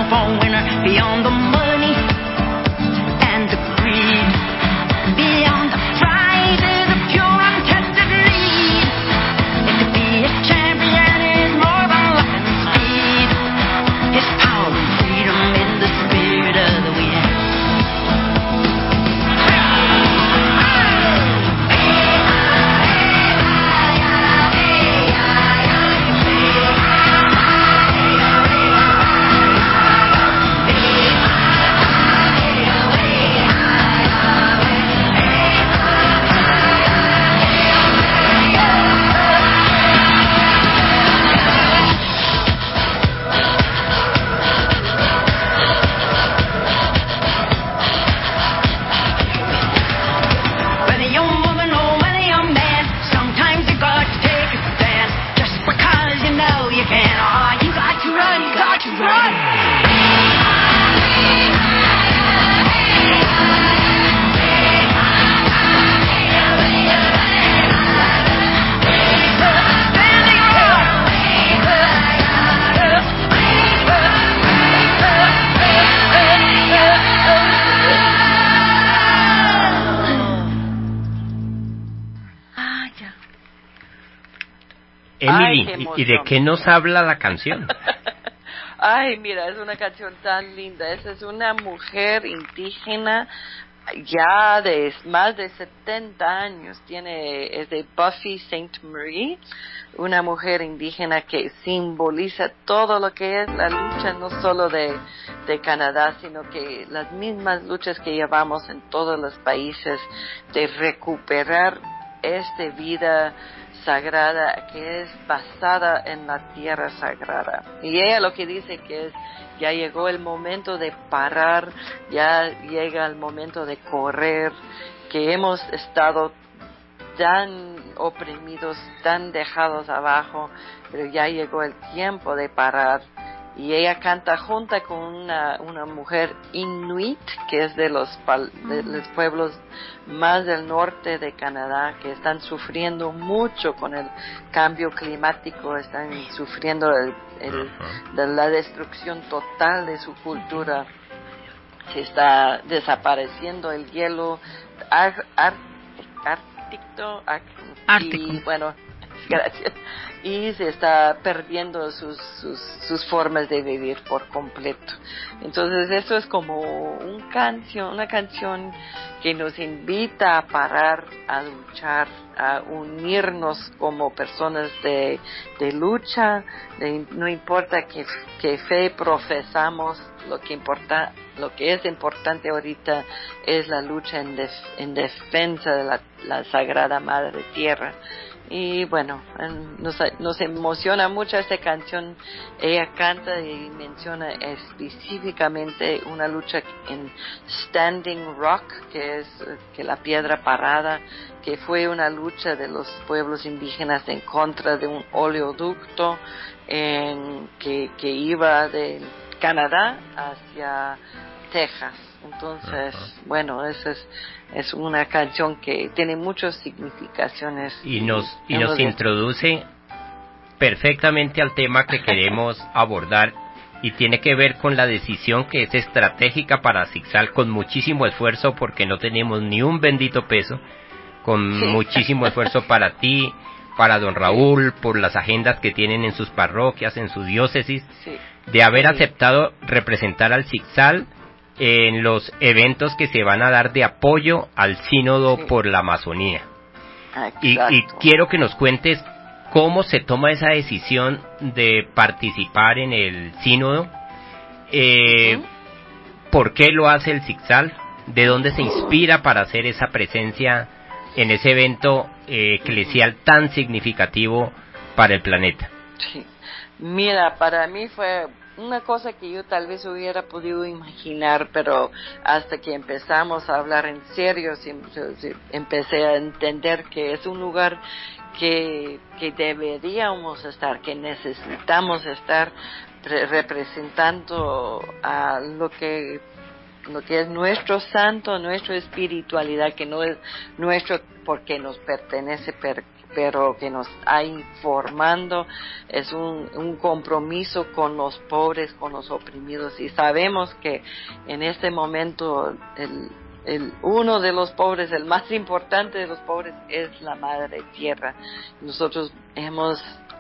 born for winner, beyond the money and the greed, beyond the prizes of pure untested need. It could be a champion is more than luck and speed. His power and freedom in the spirit of the wind. Whether you're a woman or whether you're a man, sometimes you got to take a stand. Just because you know you can, oh, you got to run, you got to run. Ah, ya. Emily, Ay, qué ¿y- ¿y de emoción. qué nos habla la canción? Ay, mira, es una canción tan linda. Esa es una mujer indígena ya de más de setenta años. Tiene, es de Buffy Sainte Marie, una mujer indígena que simboliza todo lo que es la lucha, no solo de, de Canadá, sino que las mismas luchas que llevamos en todos los países de recuperar esta vida sagrada que es basada en la tierra sagrada. Y ella lo que dice que es, ya llegó el momento de parar, ya llega el momento de correr, que hemos estado tan oprimidos, tan dejados abajo, pero ya llegó el tiempo de parar. Y ella canta junta con una, una mujer inuit, que es de los, pal- de los pueblos más del norte de Canadá, que están sufriendo mucho con el cambio climático, están sufriendo el, el- de la destrucción total de su cultura. Se está desapareciendo el hielo ar- ar- ártico, ar- Ártico. y bueno, gracias. Y se está perdiendo sus, sus, sus formas de vivir por completo. Entonces eso es como un canción, una canción que nos invita a parar, a luchar, a unirnos como personas de, de lucha. De, no importa qué, qué fe profesamos, lo que importa, lo que es importante ahorita es la lucha en, def, en defensa de la, la Sagrada Madre Tierra. Y bueno, nos, nos emociona mucho esta canción. Ella canta y menciona específicamente una lucha en Standing Rock, que es que la piedra parada, que fue una lucha de los pueblos indígenas en contra de un oleoducto en, que, que iba de Canadá hacia Texas. Entonces, uh-huh. bueno, esa es, es una canción que tiene muchas significaciones. Y nos, y nos introduce perfectamente al tema que queremos abordar, y tiene que ver con la decisión que es estratégica para Zig-Zag, con muchísimo esfuerzo, porque no tenemos ni un bendito peso, con sí. muchísimo esfuerzo para ti, para don Raúl, por las agendas que tienen en sus parroquias, en su diócesis, sí. de haber sí. aceptado representar al Zig-Zag en los eventos que se van a dar de apoyo al sínodo sí. por la Amazonía. Y, y quiero que nos cuentes cómo se toma esa decisión de participar en el sínodo, eh, uh-huh. por qué lo hace el Zig-Zag, de dónde se inspira para hacer esa presencia en ese evento eh, eclesial uh-huh. tan significativo para el planeta. Sí. Mira, para mí fue una cosa que yo tal vez hubiera podido imaginar, pero hasta que empezamos a hablar en serio, sí, sí, empecé a entender que es un lugar que, que deberíamos estar, que necesitamos estar re- representando a lo que lo que es nuestro santo, nuestra espiritualidad, que no es nuestro porque nos pertenece per, pero que nos ha informando, es un, un compromiso con los pobres, con los oprimidos, y sabemos que en este momento el, el uno de los pobres, el más importante de los pobres, es la Madre Tierra. Nosotros hemos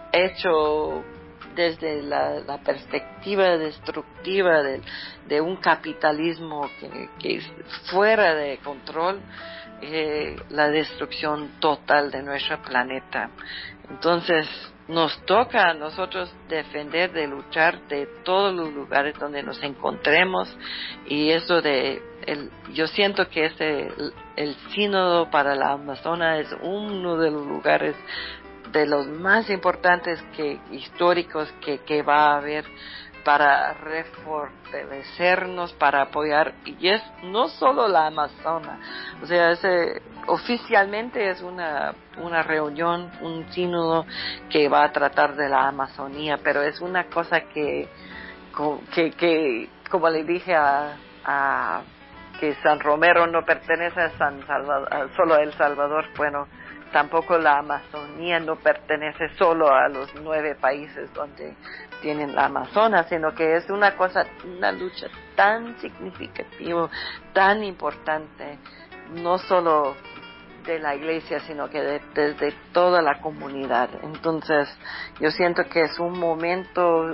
hecho desde la, la perspectiva destructiva de, de un capitalismo que, que es fuera de control, eh, la destrucción total de nuestro planeta. Entonces nos toca a nosotros defender, de luchar de todos los lugares donde nos encontremos, y eso de el, yo siento que este el, el sínodo para la Amazona es uno de los lugares de los más importantes que históricos que, que va a haber para refortalecernos, para apoyar, y es no solo la Amazona, o sea, ese, oficialmente es una, una reunión, un sínodo que va a tratar de la Amazonía, pero es una cosa que, que, que como le dije a, a que San Romero no pertenece a San Salvador, a solo a El Salvador, bueno, tampoco la Amazonía no pertenece solo a los nueve países donde tienen la Amazonas, sino que es una cosa, una lucha tan significativa, tan importante, no solo de la iglesia, sino que de, desde toda la comunidad. Entonces, yo siento que es un momento,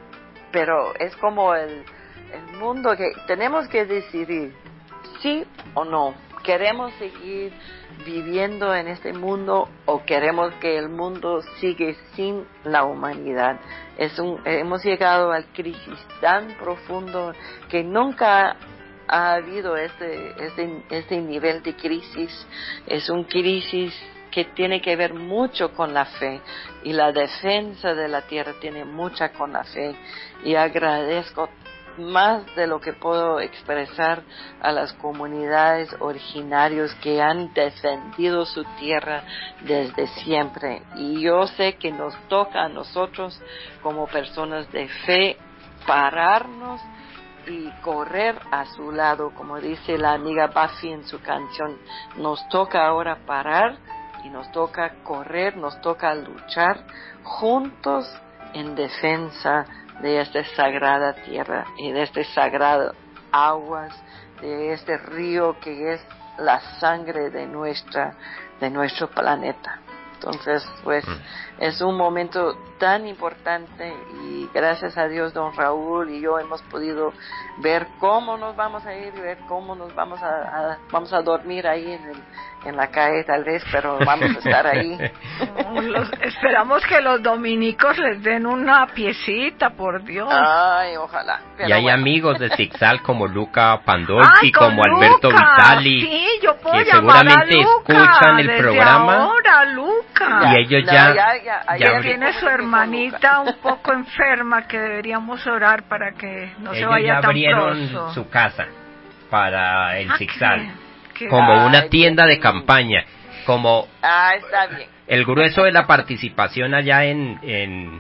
pero es como el, el mundo que tenemos que decidir, sí o no. ¿Queremos seguir viviendo en este mundo o queremos que el mundo siga sin la humanidad? Es un, hemos llegado al crisis tan profundo que nunca ha habido este, este, este nivel de crisis. Es un crisis que tiene que ver mucho con la fe, y la defensa de la tierra tiene mucha con la fe, y agradezco más de lo que puedo expresar a las comunidades originarias que han defendido su tierra desde siempre, y yo sé que nos toca a nosotros como personas de fe pararnos y correr a su lado, como dice la amiga Buffy en su canción. Nos toca ahora parar y nos toca correr, nos toca luchar juntos en defensa de esta sagrada tierra y de este sagrado aguas, de este río que es la sangre de nuestra, de nuestro planeta. Entonces, pues, es un momento tan importante, y gracias a Dios don Raúl y yo hemos podido ver cómo nos vamos a ir, ver cómo nos vamos a, a vamos a dormir ahí en el, en la calle tal vez, pero vamos a estar ahí. Los, esperamos que los dominicos les den una piecita, por Dios. Ay, ojalá. Pero y hay bueno. amigos de Zixal como Luca Pandolfi, Ay, con como Alberto Luca. Vitali, Sí, yo puedo que llamar seguramente a Luca escuchan el desde programa. ahora, Luca. Y ellos No, ya, ya, ya, ya ayer abri- Tiene su hermanita un poco enferma que deberíamos orar para que no se ellos vaya ya tan abrieron pronto. su casa para el Ah, Zixal, qué- qué- como una Ay, tienda de Dios mío. campaña, como Ah, está bien. el grueso de la participación allá en, en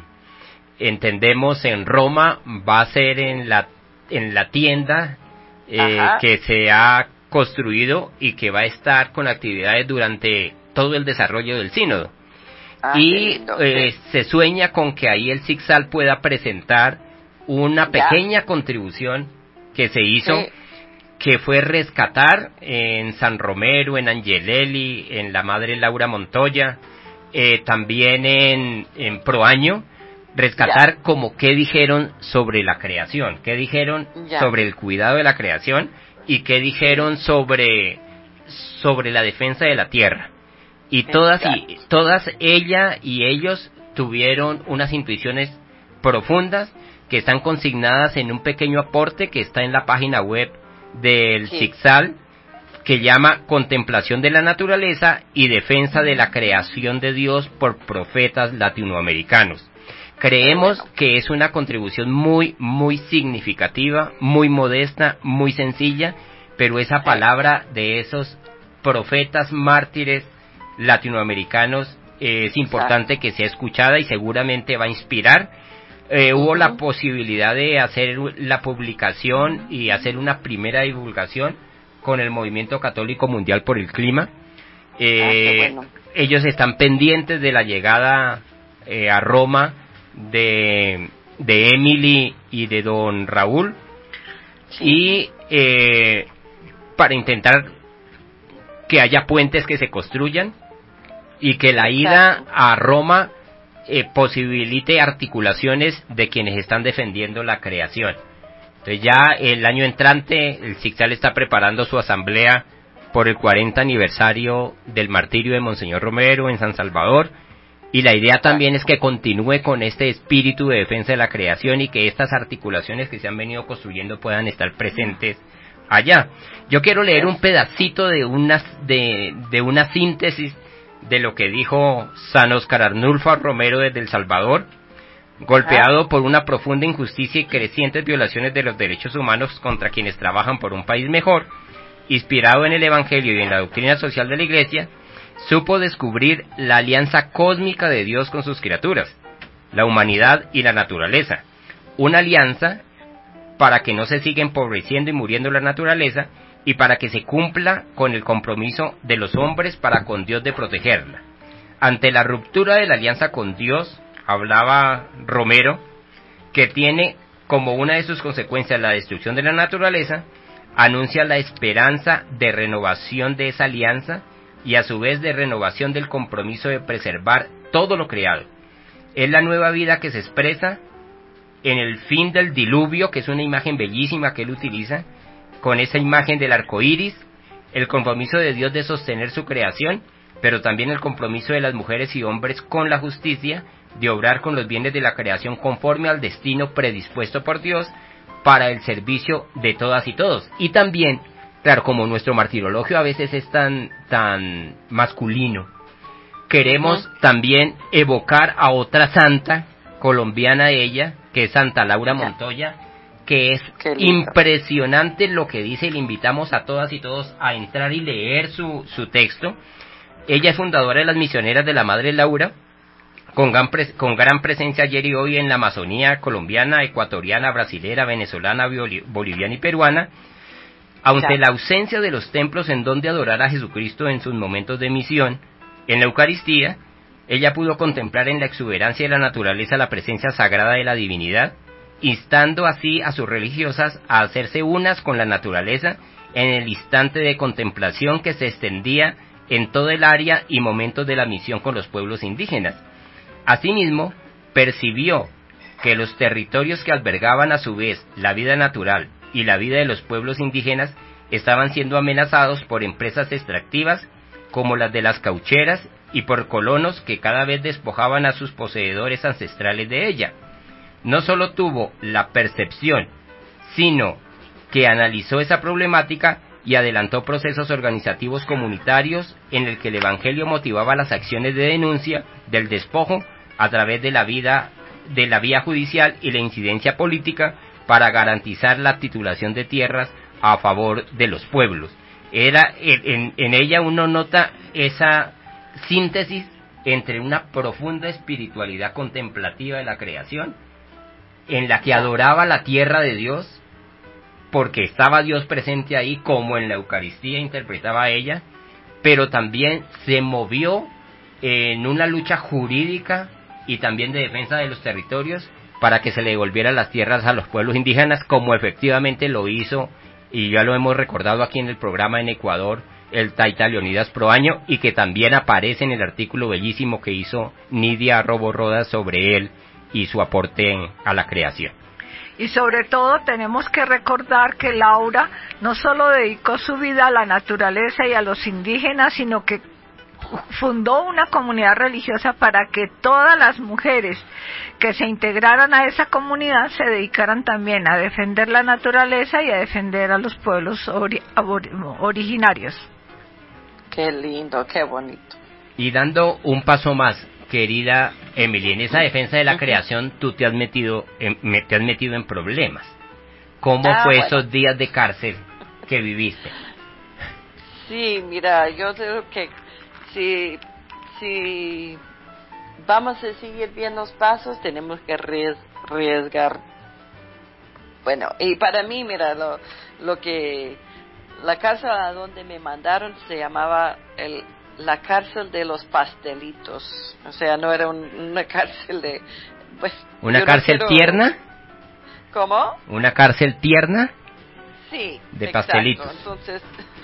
entendemos en Roma va a ser en la en la tienda eh, Ajá. que se ha construido y que va a estar con actividades durante todo el desarrollo del sínodo. Ah, qué Y lindo, eh, sí. se sueña con que ahí el Zixal pueda presentar una Ya. pequeña contribución que se hizo, Sí. que fue rescatar en San Romero, en Angelelli, en la Madre Laura Montoya, eh, también en, en Proaño, rescatar Ya. como qué dijeron sobre la creación, qué dijeron Ya. sobre el cuidado de la creación y qué dijeron sobre, sobre la defensa de la tierra. Y todas y Exacto. todas ella y ellos tuvieron unas intuiciones profundas que están consignadas en un pequeño aporte que está en la página web del Sí. Zixal, que llama Contemplación de la Naturaleza y Defensa de la Creación de Dios por Profetas Latinoamericanos. Creemos Bueno. que es una contribución muy, muy significativa, muy modesta, muy sencilla, pero esa palabra de esos profetas mártires latinoamericanos eh, es importante que sea escuchada y seguramente va a inspirar. Eh, uh-huh. Hubo la posibilidad de hacer la publicación y hacer una primera divulgación con el Movimiento Católico Mundial por el Clima, Eh, Ah, qué bueno. Ellos están pendientes de la llegada eh, a Roma de, de Emily y de don Raúl, Sí. y eh, para intentar que haya puentes que se construyan y que la ida Exacto. a Roma eh, posibilite articulaciones de quienes están defendiendo la creación. Entonces ya el año entrante el CICSAL está preparando su asamblea por el cuarenta aniversario del martirio de Monseñor Romero en San Salvador, y la idea también es que continúe con este espíritu de defensa de la creación y que estas articulaciones que se han venido construyendo puedan estar presentes allá. Yo quiero leer un pedacito de una, de, de una síntesis de lo que dijo San Óscar Arnulfo Romero desde El Salvador, golpeado por una profunda injusticia y crecientes violaciones de los derechos humanos contra quienes trabajan por un país mejor. Inspirado en el Evangelio y en la doctrina social de la Iglesia, supo descubrir la alianza cósmica de Dios con sus criaturas, la humanidad y la naturaleza. Una alianza para que no se siga empobreciendo y muriendo la naturaleza, y para que se cumpla con el compromiso de los hombres para con Dios de protegerla. Ante la ruptura de la alianza con Dios, hablaba Romero, que tiene como una de sus consecuencias la destrucción de la naturaleza, anuncia la esperanza de renovación de esa alianza y a su vez de renovación del compromiso de preservar todo lo creado. Es la nueva vida que se expresa en el fin del diluvio, que es una imagen bellísima que él utiliza, con esa imagen del arco iris, el compromiso de Dios de sostener su creación, pero también el compromiso de las mujeres y hombres con la justicia, de obrar con los bienes de la creación conforme al destino predispuesto por Dios, para el servicio de todas y todos. Y también, claro, como nuestro martirologio a veces es tan, tan masculino, queremos uh-huh. también evocar a otra santa, colombiana ella, que es Santa Laura Montoya, que es impresionante lo que dice, y le invitamos a todas y todos a entrar y leer su, su texto. Ella es fundadora de las misioneras de la Madre Laura, con gran, pres- con gran presencia ayer y hoy en la Amazonía colombiana, ecuatoriana, brasilera, venezolana, boli- boliviana y peruana. Ante la ausencia de los templos en donde adorar a Jesucristo en sus momentos de misión, en la Eucaristía, ella pudo contemplar en la exuberancia de la naturaleza la presencia sagrada de la divinidad, instando así a sus religiosas a hacerse unas con la naturaleza en el instante de contemplación que se extendía en todo el área y momentos de la misión con los pueblos indígenas. Asimismo, percibió que los territorios que albergaban a su vez la vida natural y la vida de los pueblos indígenas estaban siendo amenazados por empresas extractivas como las de las caucheras y por colonos que cada vez despojaban a sus poseedores ancestrales de ella. No solo tuvo la percepción, sino que analizó esa problemática y adelantó procesos organizativos comunitarios en el que el Evangelio motivaba las acciones de denuncia del despojo a través de la vida de la vía judicial y la incidencia política para garantizar la titulación de tierras a favor de los pueblos. Era en, en ella uno nota esa síntesis entre una profunda espiritualidad contemplativa de la creación, en la que adoraba la tierra de Dios, porque estaba Dios presente ahí, como en la Eucaristía interpretaba ella, pero también se movió en una lucha jurídica y también de defensa de los territorios para que se le devolvieran las tierras a los pueblos indígenas, como efectivamente lo hizo, y ya lo hemos recordado aquí en el programa en Ecuador, el Taita Leonidas Proaño, y que también aparece en el artículo bellísimo que hizo Nidia Robo Rodas sobre él y su aporte a la creación. Y sobre todo tenemos que recordar que Laura no solo dedicó su vida a la naturaleza y a los indígenas, sino que fundó una comunidad religiosa para que todas las mujeres que se integraran a esa comunidad se dedicaran también a defender la naturaleza y a defender a los pueblos ori- originarios. Qué lindo, qué bonito. Y dando un paso más, querida Emily, en esa defensa de la creación tú te has metido en, me, te has metido en problemas. ¿Cómo Ah, fue bueno. esos días de cárcel que viviste? Sí, mira, yo creo que si, si vamos a seguir bien los pasos, tenemos que arries- arriesgar. Bueno, y para mí, mira, lo, lo que la casa a donde me mandaron se llamaba el la cárcel de los pastelitos. O sea, no era un- una cárcel de... Pues, ¿Una yo no cárcel quiero- tierna? ¿Cómo? ¿Una cárcel tierna? Sí, De exacto. pastelitos. Entonces,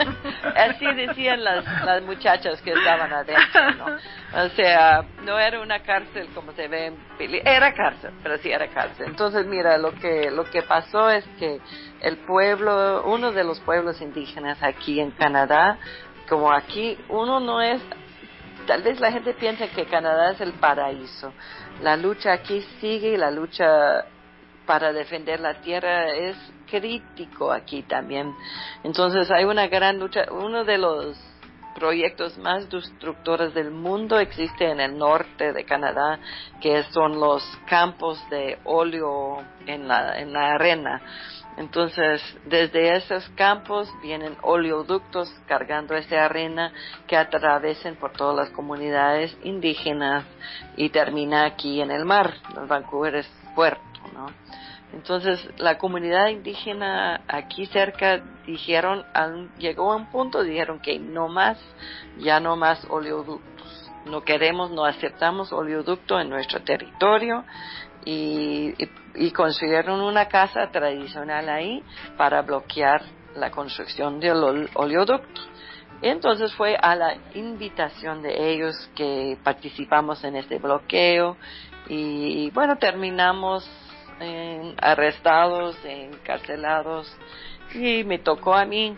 así decían las, las muchachas que estaban adentro, ¿no? O sea, no era una cárcel como se ve en peli- era cárcel, pero sí era cárcel. Entonces, mira, lo que lo que pasó es que el pueblo, uno de los pueblos indígenas aquí en Canadá, como aquí uno no es, tal vez la gente piensa que Canadá es el paraíso. La lucha aquí sigue y la lucha para defender la tierra es crítico aquí también. Entonces hay una gran lucha. Uno de los proyectos más destructores del mundo existe en el norte de Canadá, que son los campos de óleo en la, en la arena. Entonces, desde esos campos vienen oleoductos cargando esta arena que atravesan por todas las comunidades indígenas y termina aquí en el mar. Vancouver es puerto, ¿no? Entonces, la comunidad indígena aquí cerca dijeron, al- llegó a un punto, dijeron que no más, ya no más oleoductos. No queremos, no aceptamos oleoducto en nuestro territorio y, y, y construyeron una casa tradicional ahí para bloquear la construcción del ol- oleoducto. Entonces fue a la invitación de ellos que participamos en este bloqueo y bueno, terminamos en arrestados, encarcelados y me tocó a mí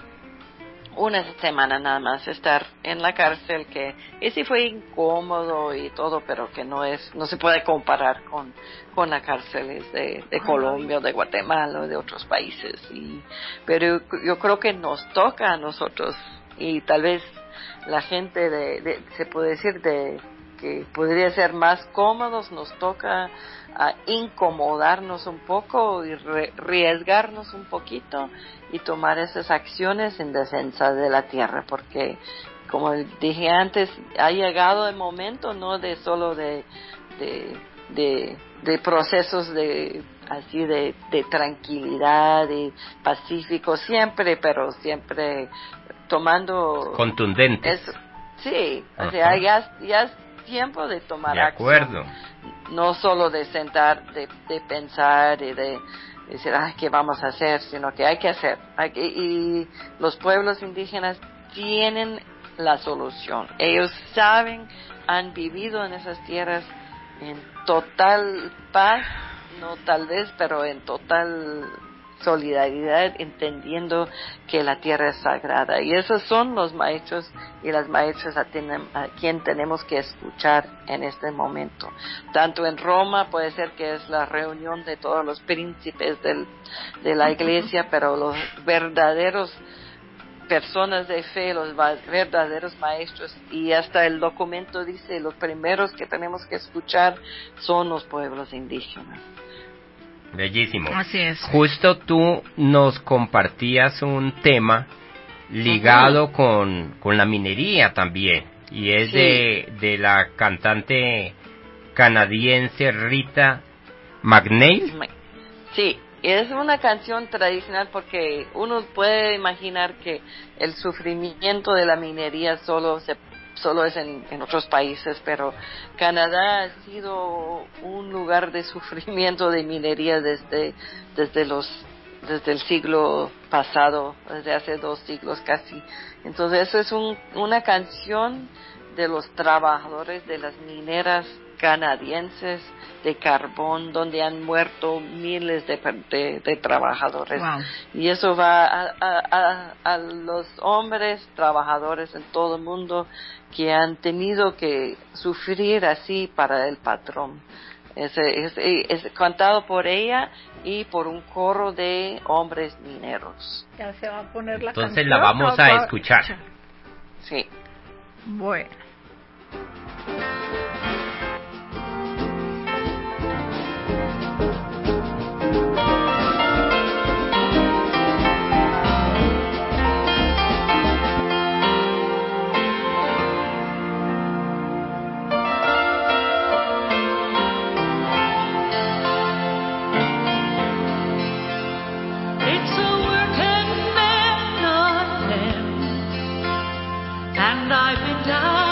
una semana nada más estar en la cárcel, que y sí fue incómodo y todo, pero que no es, no se puede comparar con, con las cárceles de, de Colombia, de Guatemala o de otros países. Y, pero yo creo que nos toca a nosotros y tal vez la gente de, de se puede decir de que podría ser más cómodos, nos toca a incomodarnos un poco y re- arriesgarnos un poquito y tomar esas acciones en defensa de la tierra, porque como dije antes, ha llegado el momento no de solo de de, de, de procesos de así de, de tranquilidad y pacífico siempre, pero siempre tomando Contundentes. eso. Sí, o Ajá. sea, ya, ya es tiempo de tomar De acción. acuerdo. No solo de sentar, de, de pensar y de decir, ay, ¿qué vamos a hacer? Sino que hay que hacer. Hay que- y los pueblos indígenas tienen la solución. Ellos saben, han vivido en esas tierras en total paz, no tal vez, pero en total solidaridad, entendiendo que la tierra es sagrada. Y esos son los maestros y las maestras a, tenem- a quien tenemos que escuchar en este momento. Tanto en Roma puede ser que es la reunión de todos los príncipes del, de la iglesia, pero los verdaderos personas de fe, los va- verdaderos maestros, y hasta el documento dice, los primeros que tenemos que escuchar son los pueblos indígenas. Bellísimo. Así es. Justo tú nos compartías un tema ligado con, con la minería también, y es Sí. de, de la cantante canadiense Rita McNeil. Sí, es una canción tradicional porque uno puede imaginar que el sufrimiento de la minería solo se solo es en, en otros países, pero Canadá ha sido un lugar de sufrimiento de minería desde desde los desde el siglo pasado, desde hace dos siglos casi. Entonces eso es un, una canción de los trabajadores de las mineras canadienses de carbón, donde han muerto miles de, de, de trabajadores. Wow. Y eso va a, a, a, a los hombres trabajadores en todo el mundo que han tenido que sufrir así para el patrón. Es, es, es, es cantado por ella y por un coro de hombres mineros. Ya se va a poner la Entonces canción. la vamos ¿no? a Va- escuchar. Sí. Bueno. It's a working man of men, and I've been down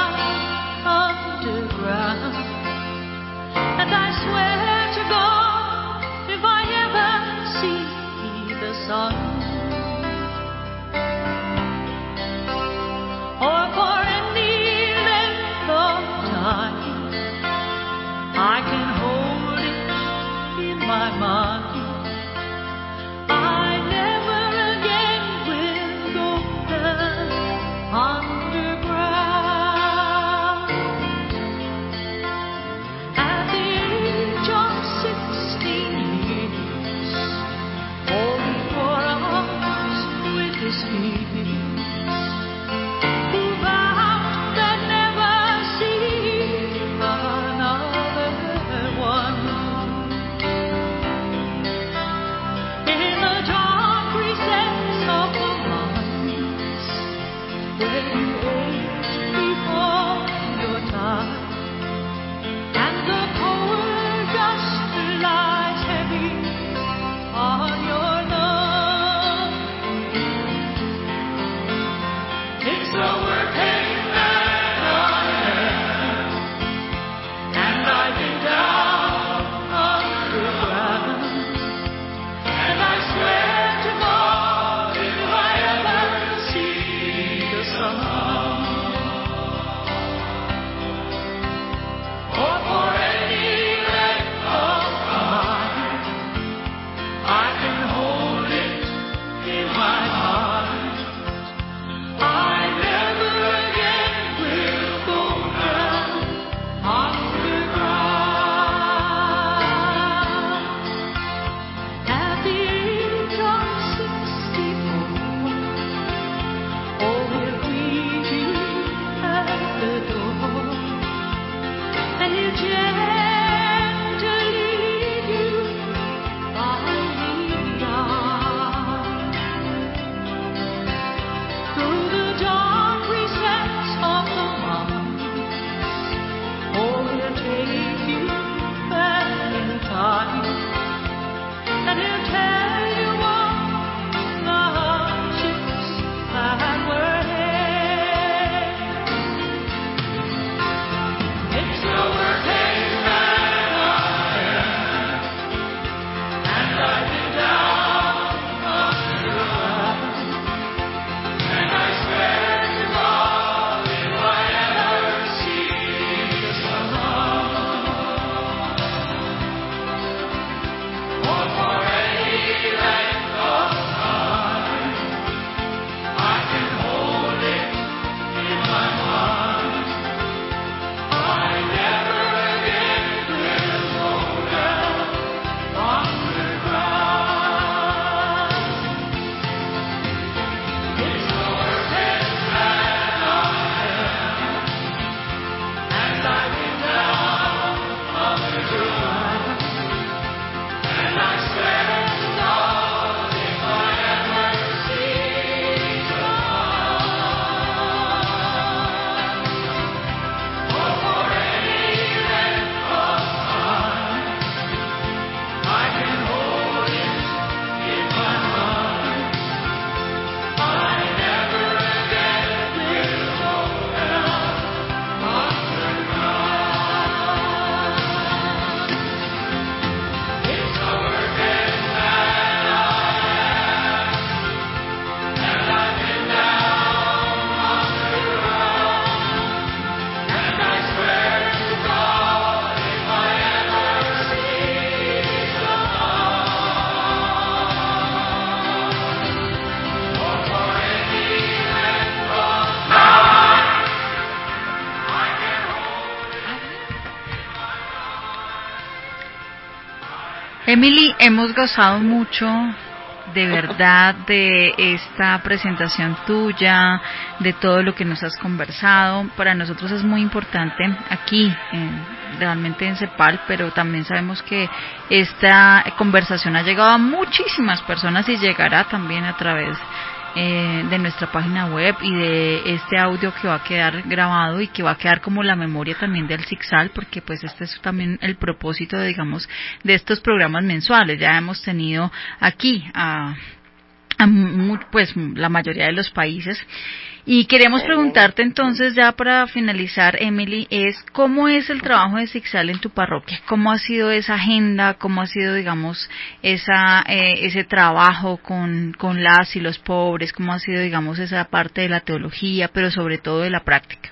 Emily, hemos gozado mucho de verdad de esta presentación tuya, de todo lo que nos has conversado. Para nosotros es muy importante aquí, en, realmente en CEPAL, pero también sabemos que esta conversación ha llegado a muchísimas personas y llegará también a través eh, de nuestra página web y de este audio que va a quedar grabado y que va a quedar como la memoria también del SICSAL, porque pues este es también el propósito, de, digamos, de estos programas mensuales. Ya hemos tenido aquí a, a mu- pues la mayoría de los países. Y queremos preguntarte entonces, ya para finalizar, Emily, es ¿cómo es el trabajo de SICSAL en tu parroquia? ¿Cómo ha sido esa agenda? ¿Cómo ha sido, digamos, esa eh, ese trabajo con, con las y los pobres? ¿Cómo ha sido, digamos, esa parte de la teología, pero sobre todo de la práctica?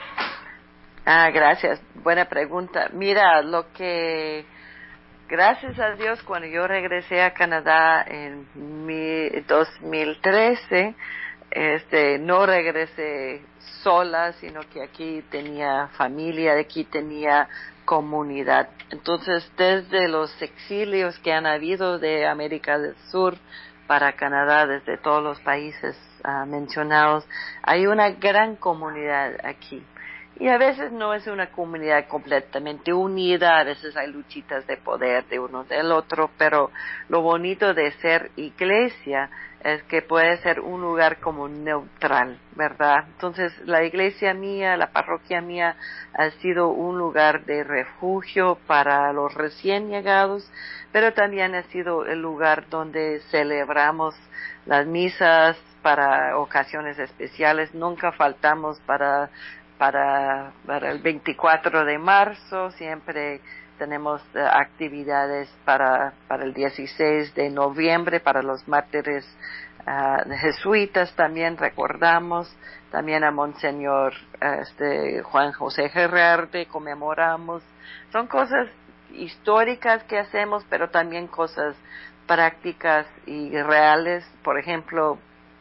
Ah, gracias. Buena pregunta. Mira, lo que, gracias a Dios, cuando yo regresé a Canadá en mi dos mil trece, este, no regresé sola, sino que aquí tenía familia, aquí tenía comunidad. Entonces, desde los exilios que han habido de América del Sur para Canadá, desde todos los países uh, mencionados, hay una gran comunidad aquí. Y a veces no es una comunidad completamente unida, a veces hay luchitas de poder de uno del otro, pero lo bonito de ser iglesia es que puede ser un lugar como neutral, ¿verdad? Entonces, la iglesia mía, la parroquia mía, ha sido un lugar de refugio para los recién llegados, pero también ha sido el lugar donde celebramos las misas para ocasiones especiales. Nunca faltamos para Para, para el veinticuatro de marzo, siempre tenemos uh, actividades para, para el dieciséis de noviembre, para los mártires uh, jesuitas también recordamos, también a Monseñor uh, este, Juan José Gerarde conmemoramos. Son cosas históricas que hacemos, pero también cosas prácticas y reales. Por ejemplo,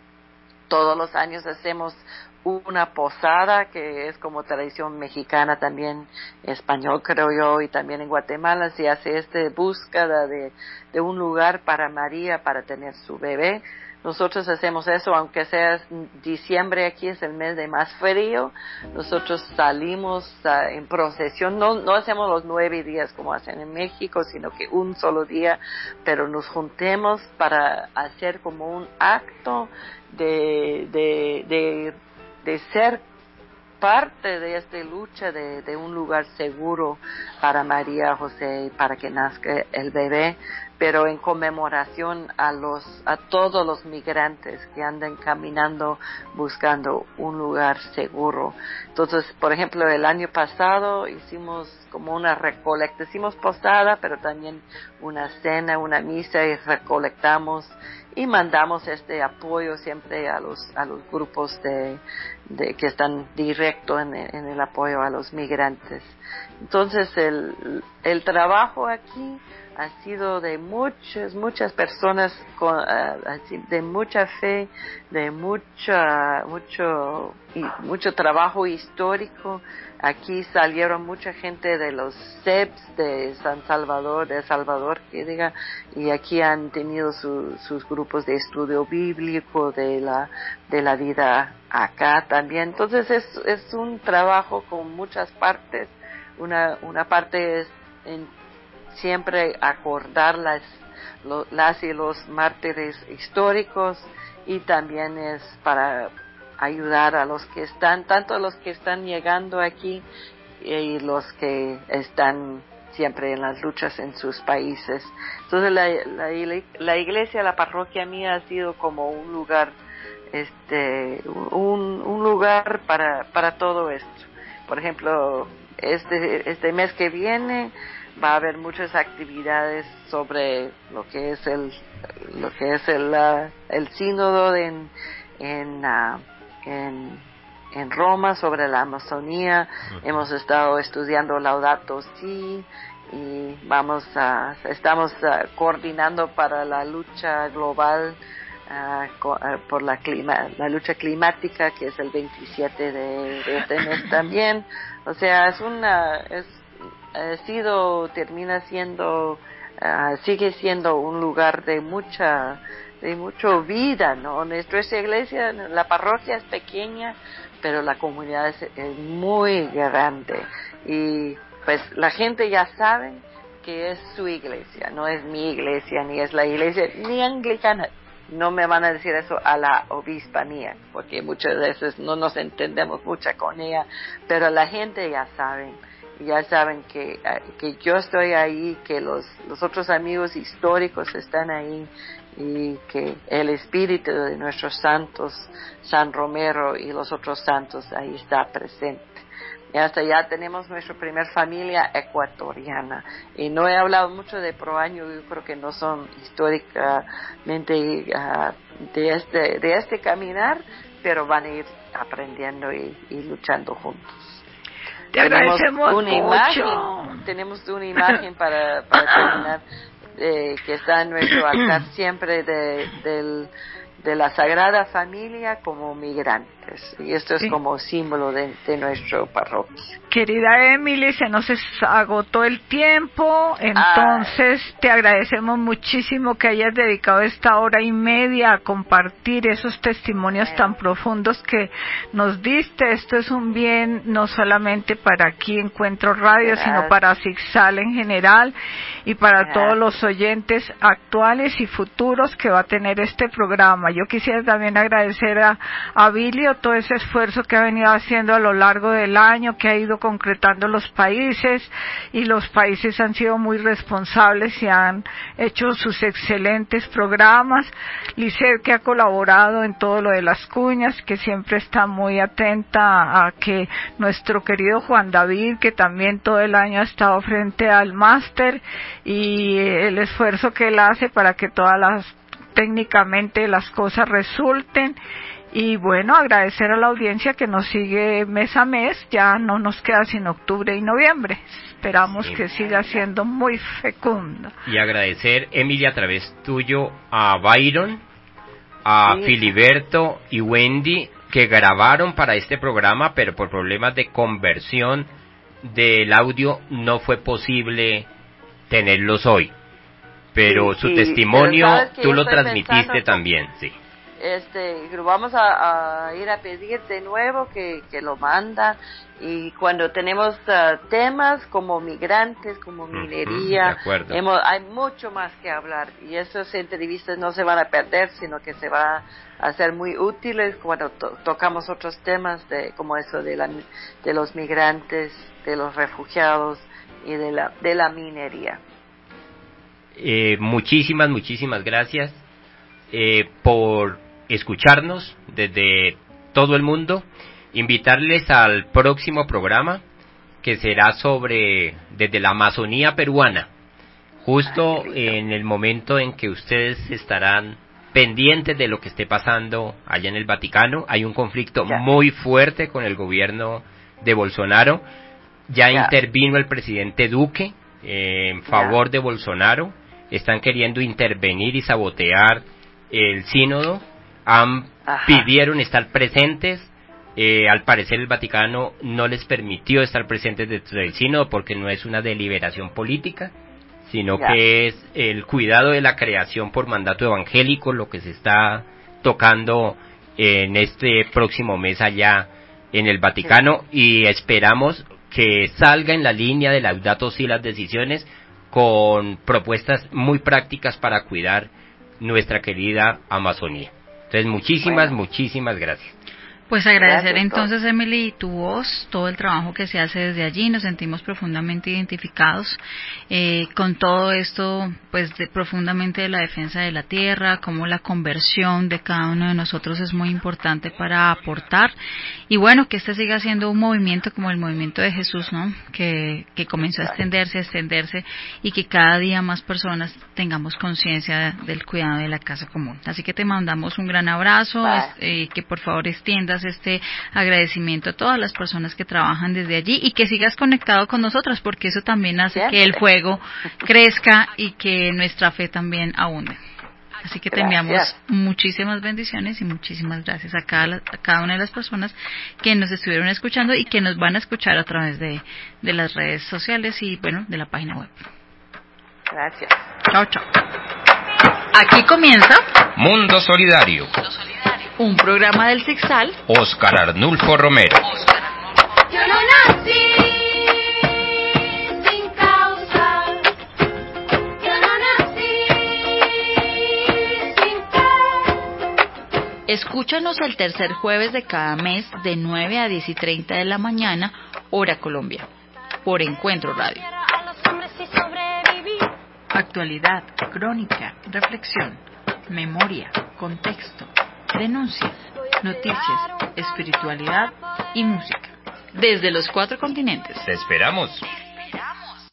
todos los años hacemos una posada, que es como tradición mexicana, también español creo yo, y también en Guatemala se hace esta búsqueda de, de un lugar para María para tener su bebé. Nosotros hacemos eso, aunque sea diciembre, aquí es el mes de más frío. Nosotros salimos uh, en procesión, no, no hacemos los nueve días como hacen en México, sino que un solo día, pero nos juntemos para hacer como un acto de, de, de, de ser parte de esta lucha de, de un lugar seguro para María José, para que nazca el bebé, pero en conmemoración a los a todos los migrantes que andan caminando buscando un lugar seguro. Entonces, por ejemplo, el año pasado hicimos como una recolecta, hicimos posada, pero también una cena, una misa, y recolectamos y mandamos este apoyo siempre a los a los grupos de, de que están directo en, en el apoyo a los migrantes. Entonces, el el trabajo aquí ha sido de muchas, muchas personas con, uh, de mucha fe, de mucha, mucho, y mucho trabajo histórico. Aquí salieron mucha gente de los C E Ps de San Salvador, de El Salvador, que diga, y aquí han tenido su, sus grupos de estudio bíblico de la, de la vida acá también. Entonces es, es un trabajo con muchas partes. Una, una parte es en siempre acordar las, lo, las y los mártires históricos, y también es para ayudar a los que están, tanto los que están llegando aquí y los que están siempre en las luchas en sus países. Entonces la, la, la iglesia, la parroquia mía ha sido como un lugar, este, un, un lugar para, para todo esto. Por ejemplo, este, este mes que viene va a haber muchas actividades sobre lo que es el lo que es el uh, el sínodo en en, uh, en en Roma sobre la Amazonía. Uh-huh. Hemos estado estudiando Laudato Si, y vamos a estamos uh, coordinando para la lucha global uh, co- uh, por la clima la lucha climática, que es el veintisiete de, de este mes también. O sea, es una es ha sido, termina siendo ah, sigue siendo un lugar de mucha de mucha vida, ¿no? Nuestra iglesia, la parroquia es pequeña, pero la comunidad es, es muy grande y pues la gente ya sabe que es su iglesia, no es mi iglesia, ni es la iglesia ni anglicana. No me van a decir eso a la obispanía, porque muchas veces no nos entendemos mucho con ella, pero la gente ya saben, ya saben que, que yo estoy ahí, que los, los otros amigos históricos están ahí, y que el espíritu de nuestros santos, San Romero y los otros santos, ahí está presente. Y hasta ya tenemos nuestra primer familia ecuatoriana. Y no he hablado mucho de Proaño, yo creo que no son históricamente uh, de este de este caminar, pero van a ir aprendiendo y, y luchando juntos. Te tenemos agradecemos una mucho. imagen, tenemos una imagen para, para terminar, eh, que está en nuestro altar siempre de, del, de la Sagrada Familia como migrantes, y esto es Sí. como símbolo de, de nuestro parroquia. Querida Emily, se nos es- agotó el tiempo, entonces te agradecemos muchísimo que hayas dedicado esta hora y media a compartir esos testimonios Bueno. tan profundos que nos diste. Esto es un bien no solamente para aquí Encuentro Radio, Gracias. sino para Zigzal en general y para Gracias. todos los oyentes actuales y futuros que va a tener este programa. Yo quisiera también agradecer a, a Bilio todo ese esfuerzo que ha venido haciendo a lo largo del año, que ha ido concretando los países, y los países han sido muy responsables y han hecho sus excelentes programas. Lisset, que ha colaborado en todo lo de las cuñas, que siempre está muy atenta a que nuestro querido Juan David, que también todo el año ha estado frente al máster, y el esfuerzo que él hace para que todas las técnicamente las cosas resulten. Y bueno, agradecer a la audiencia que nos sigue mes a mes. Ya no nos queda sino octubre y noviembre. Esperamos Sí. que siga siendo muy fecunda. Y agradecer, Emilia, a través tuyo, a Byron, a Sí. Filiberto y Wendy, que grabaron para este programa, pero por problemas de conversión del audio no fue posible tenerlos hoy. Pero Sí, su sí, testimonio pero ¿sabes qué? tú lo Estoy transmitiste pensando también, sí. Este, lo vamos a, a ir a pedir de nuevo que, que lo manda, y cuando tenemos uh, temas como migrantes, como Ujú, minería, de acuerdo. hemos, hay mucho más que hablar, y esas entrevistas no se van a perder, sino que se van a hacer muy útiles cuando to- tocamos otros temas de como eso de la de los migrantes, de los refugiados y de la de la minería. Eh, muchísimas, muchísimas gracias eh, por escucharnos desde todo el mundo. Invitarles al próximo programa, que será sobre desde la Amazonía peruana, justo Ay, qué lindo. en el momento en que ustedes estarán pendientes de lo que esté pasando allá en el Vaticano. Hay un conflicto Ya. muy fuerte con el gobierno de Bolsonaro. Ya Ya. intervino el presidente Duque eh, en favor de Bolsonaro. Están queriendo intervenir y sabotear el sínodo. Han, Ajá. pidieron estar presentes. Eh, al parecer el Vaticano no les permitió estar presentes dentro del sínodo porque no es una deliberación política, sino Ya. que es el cuidado de la creación por mandato evangélico lo que se está tocando en este próximo mes allá en el Vaticano, y esperamos que salga en la línea de Laudato Si las decisiones, con propuestas muy prácticas para cuidar nuestra querida Amazonía. Entonces, muchísimas, Bueno. muchísimas gracias. Pues agradecer Gracias, entonces, Emily, tu voz, todo el trabajo que se hace desde allí. Nos sentimos profundamente identificados eh, con todo esto, pues de, profundamente de la defensa de la tierra, como la conversión de cada uno de nosotros es muy importante para aportar. Y bueno, que este siga siendo un movimiento como el movimiento de Jesús, ¿no? Que, que comenzó a extenderse, a extenderse, y que cada día más personas tengamos conciencia del cuidado de la casa común. Así que te mandamos un gran abrazo, Bye. es, eh, que por favor extiendas este agradecimiento a todas las personas que trabajan desde allí, y que sigas conectado con nosotras, porque eso también hace Siempre. que el fuego crezca y que nuestra fe también abunde. Así que te Gracias. enviamos muchísimas bendiciones y muchísimas gracias a cada, a cada una de las personas que nos estuvieron escuchando y que nos van a escuchar a través de, de las redes sociales y, bueno, de la página web. Gracias. Chao, chao. Aquí comienza Mundo Solidario. un programa del Sexal. Oscar Arnulfo Romero. Yo no nací sin causa. Yo no nací sin fe. Escúchanos el tercer jueves de cada mes de nueve a diez y treinta de la mañana, hora Colombia, por Encuentro Radio. A los hombres y sobreviví. Actualidad, crónica, reflexión, memoria, contexto, denuncia, noticias, espiritualidad y música. Desde los cuatro continentes. Te esperamos.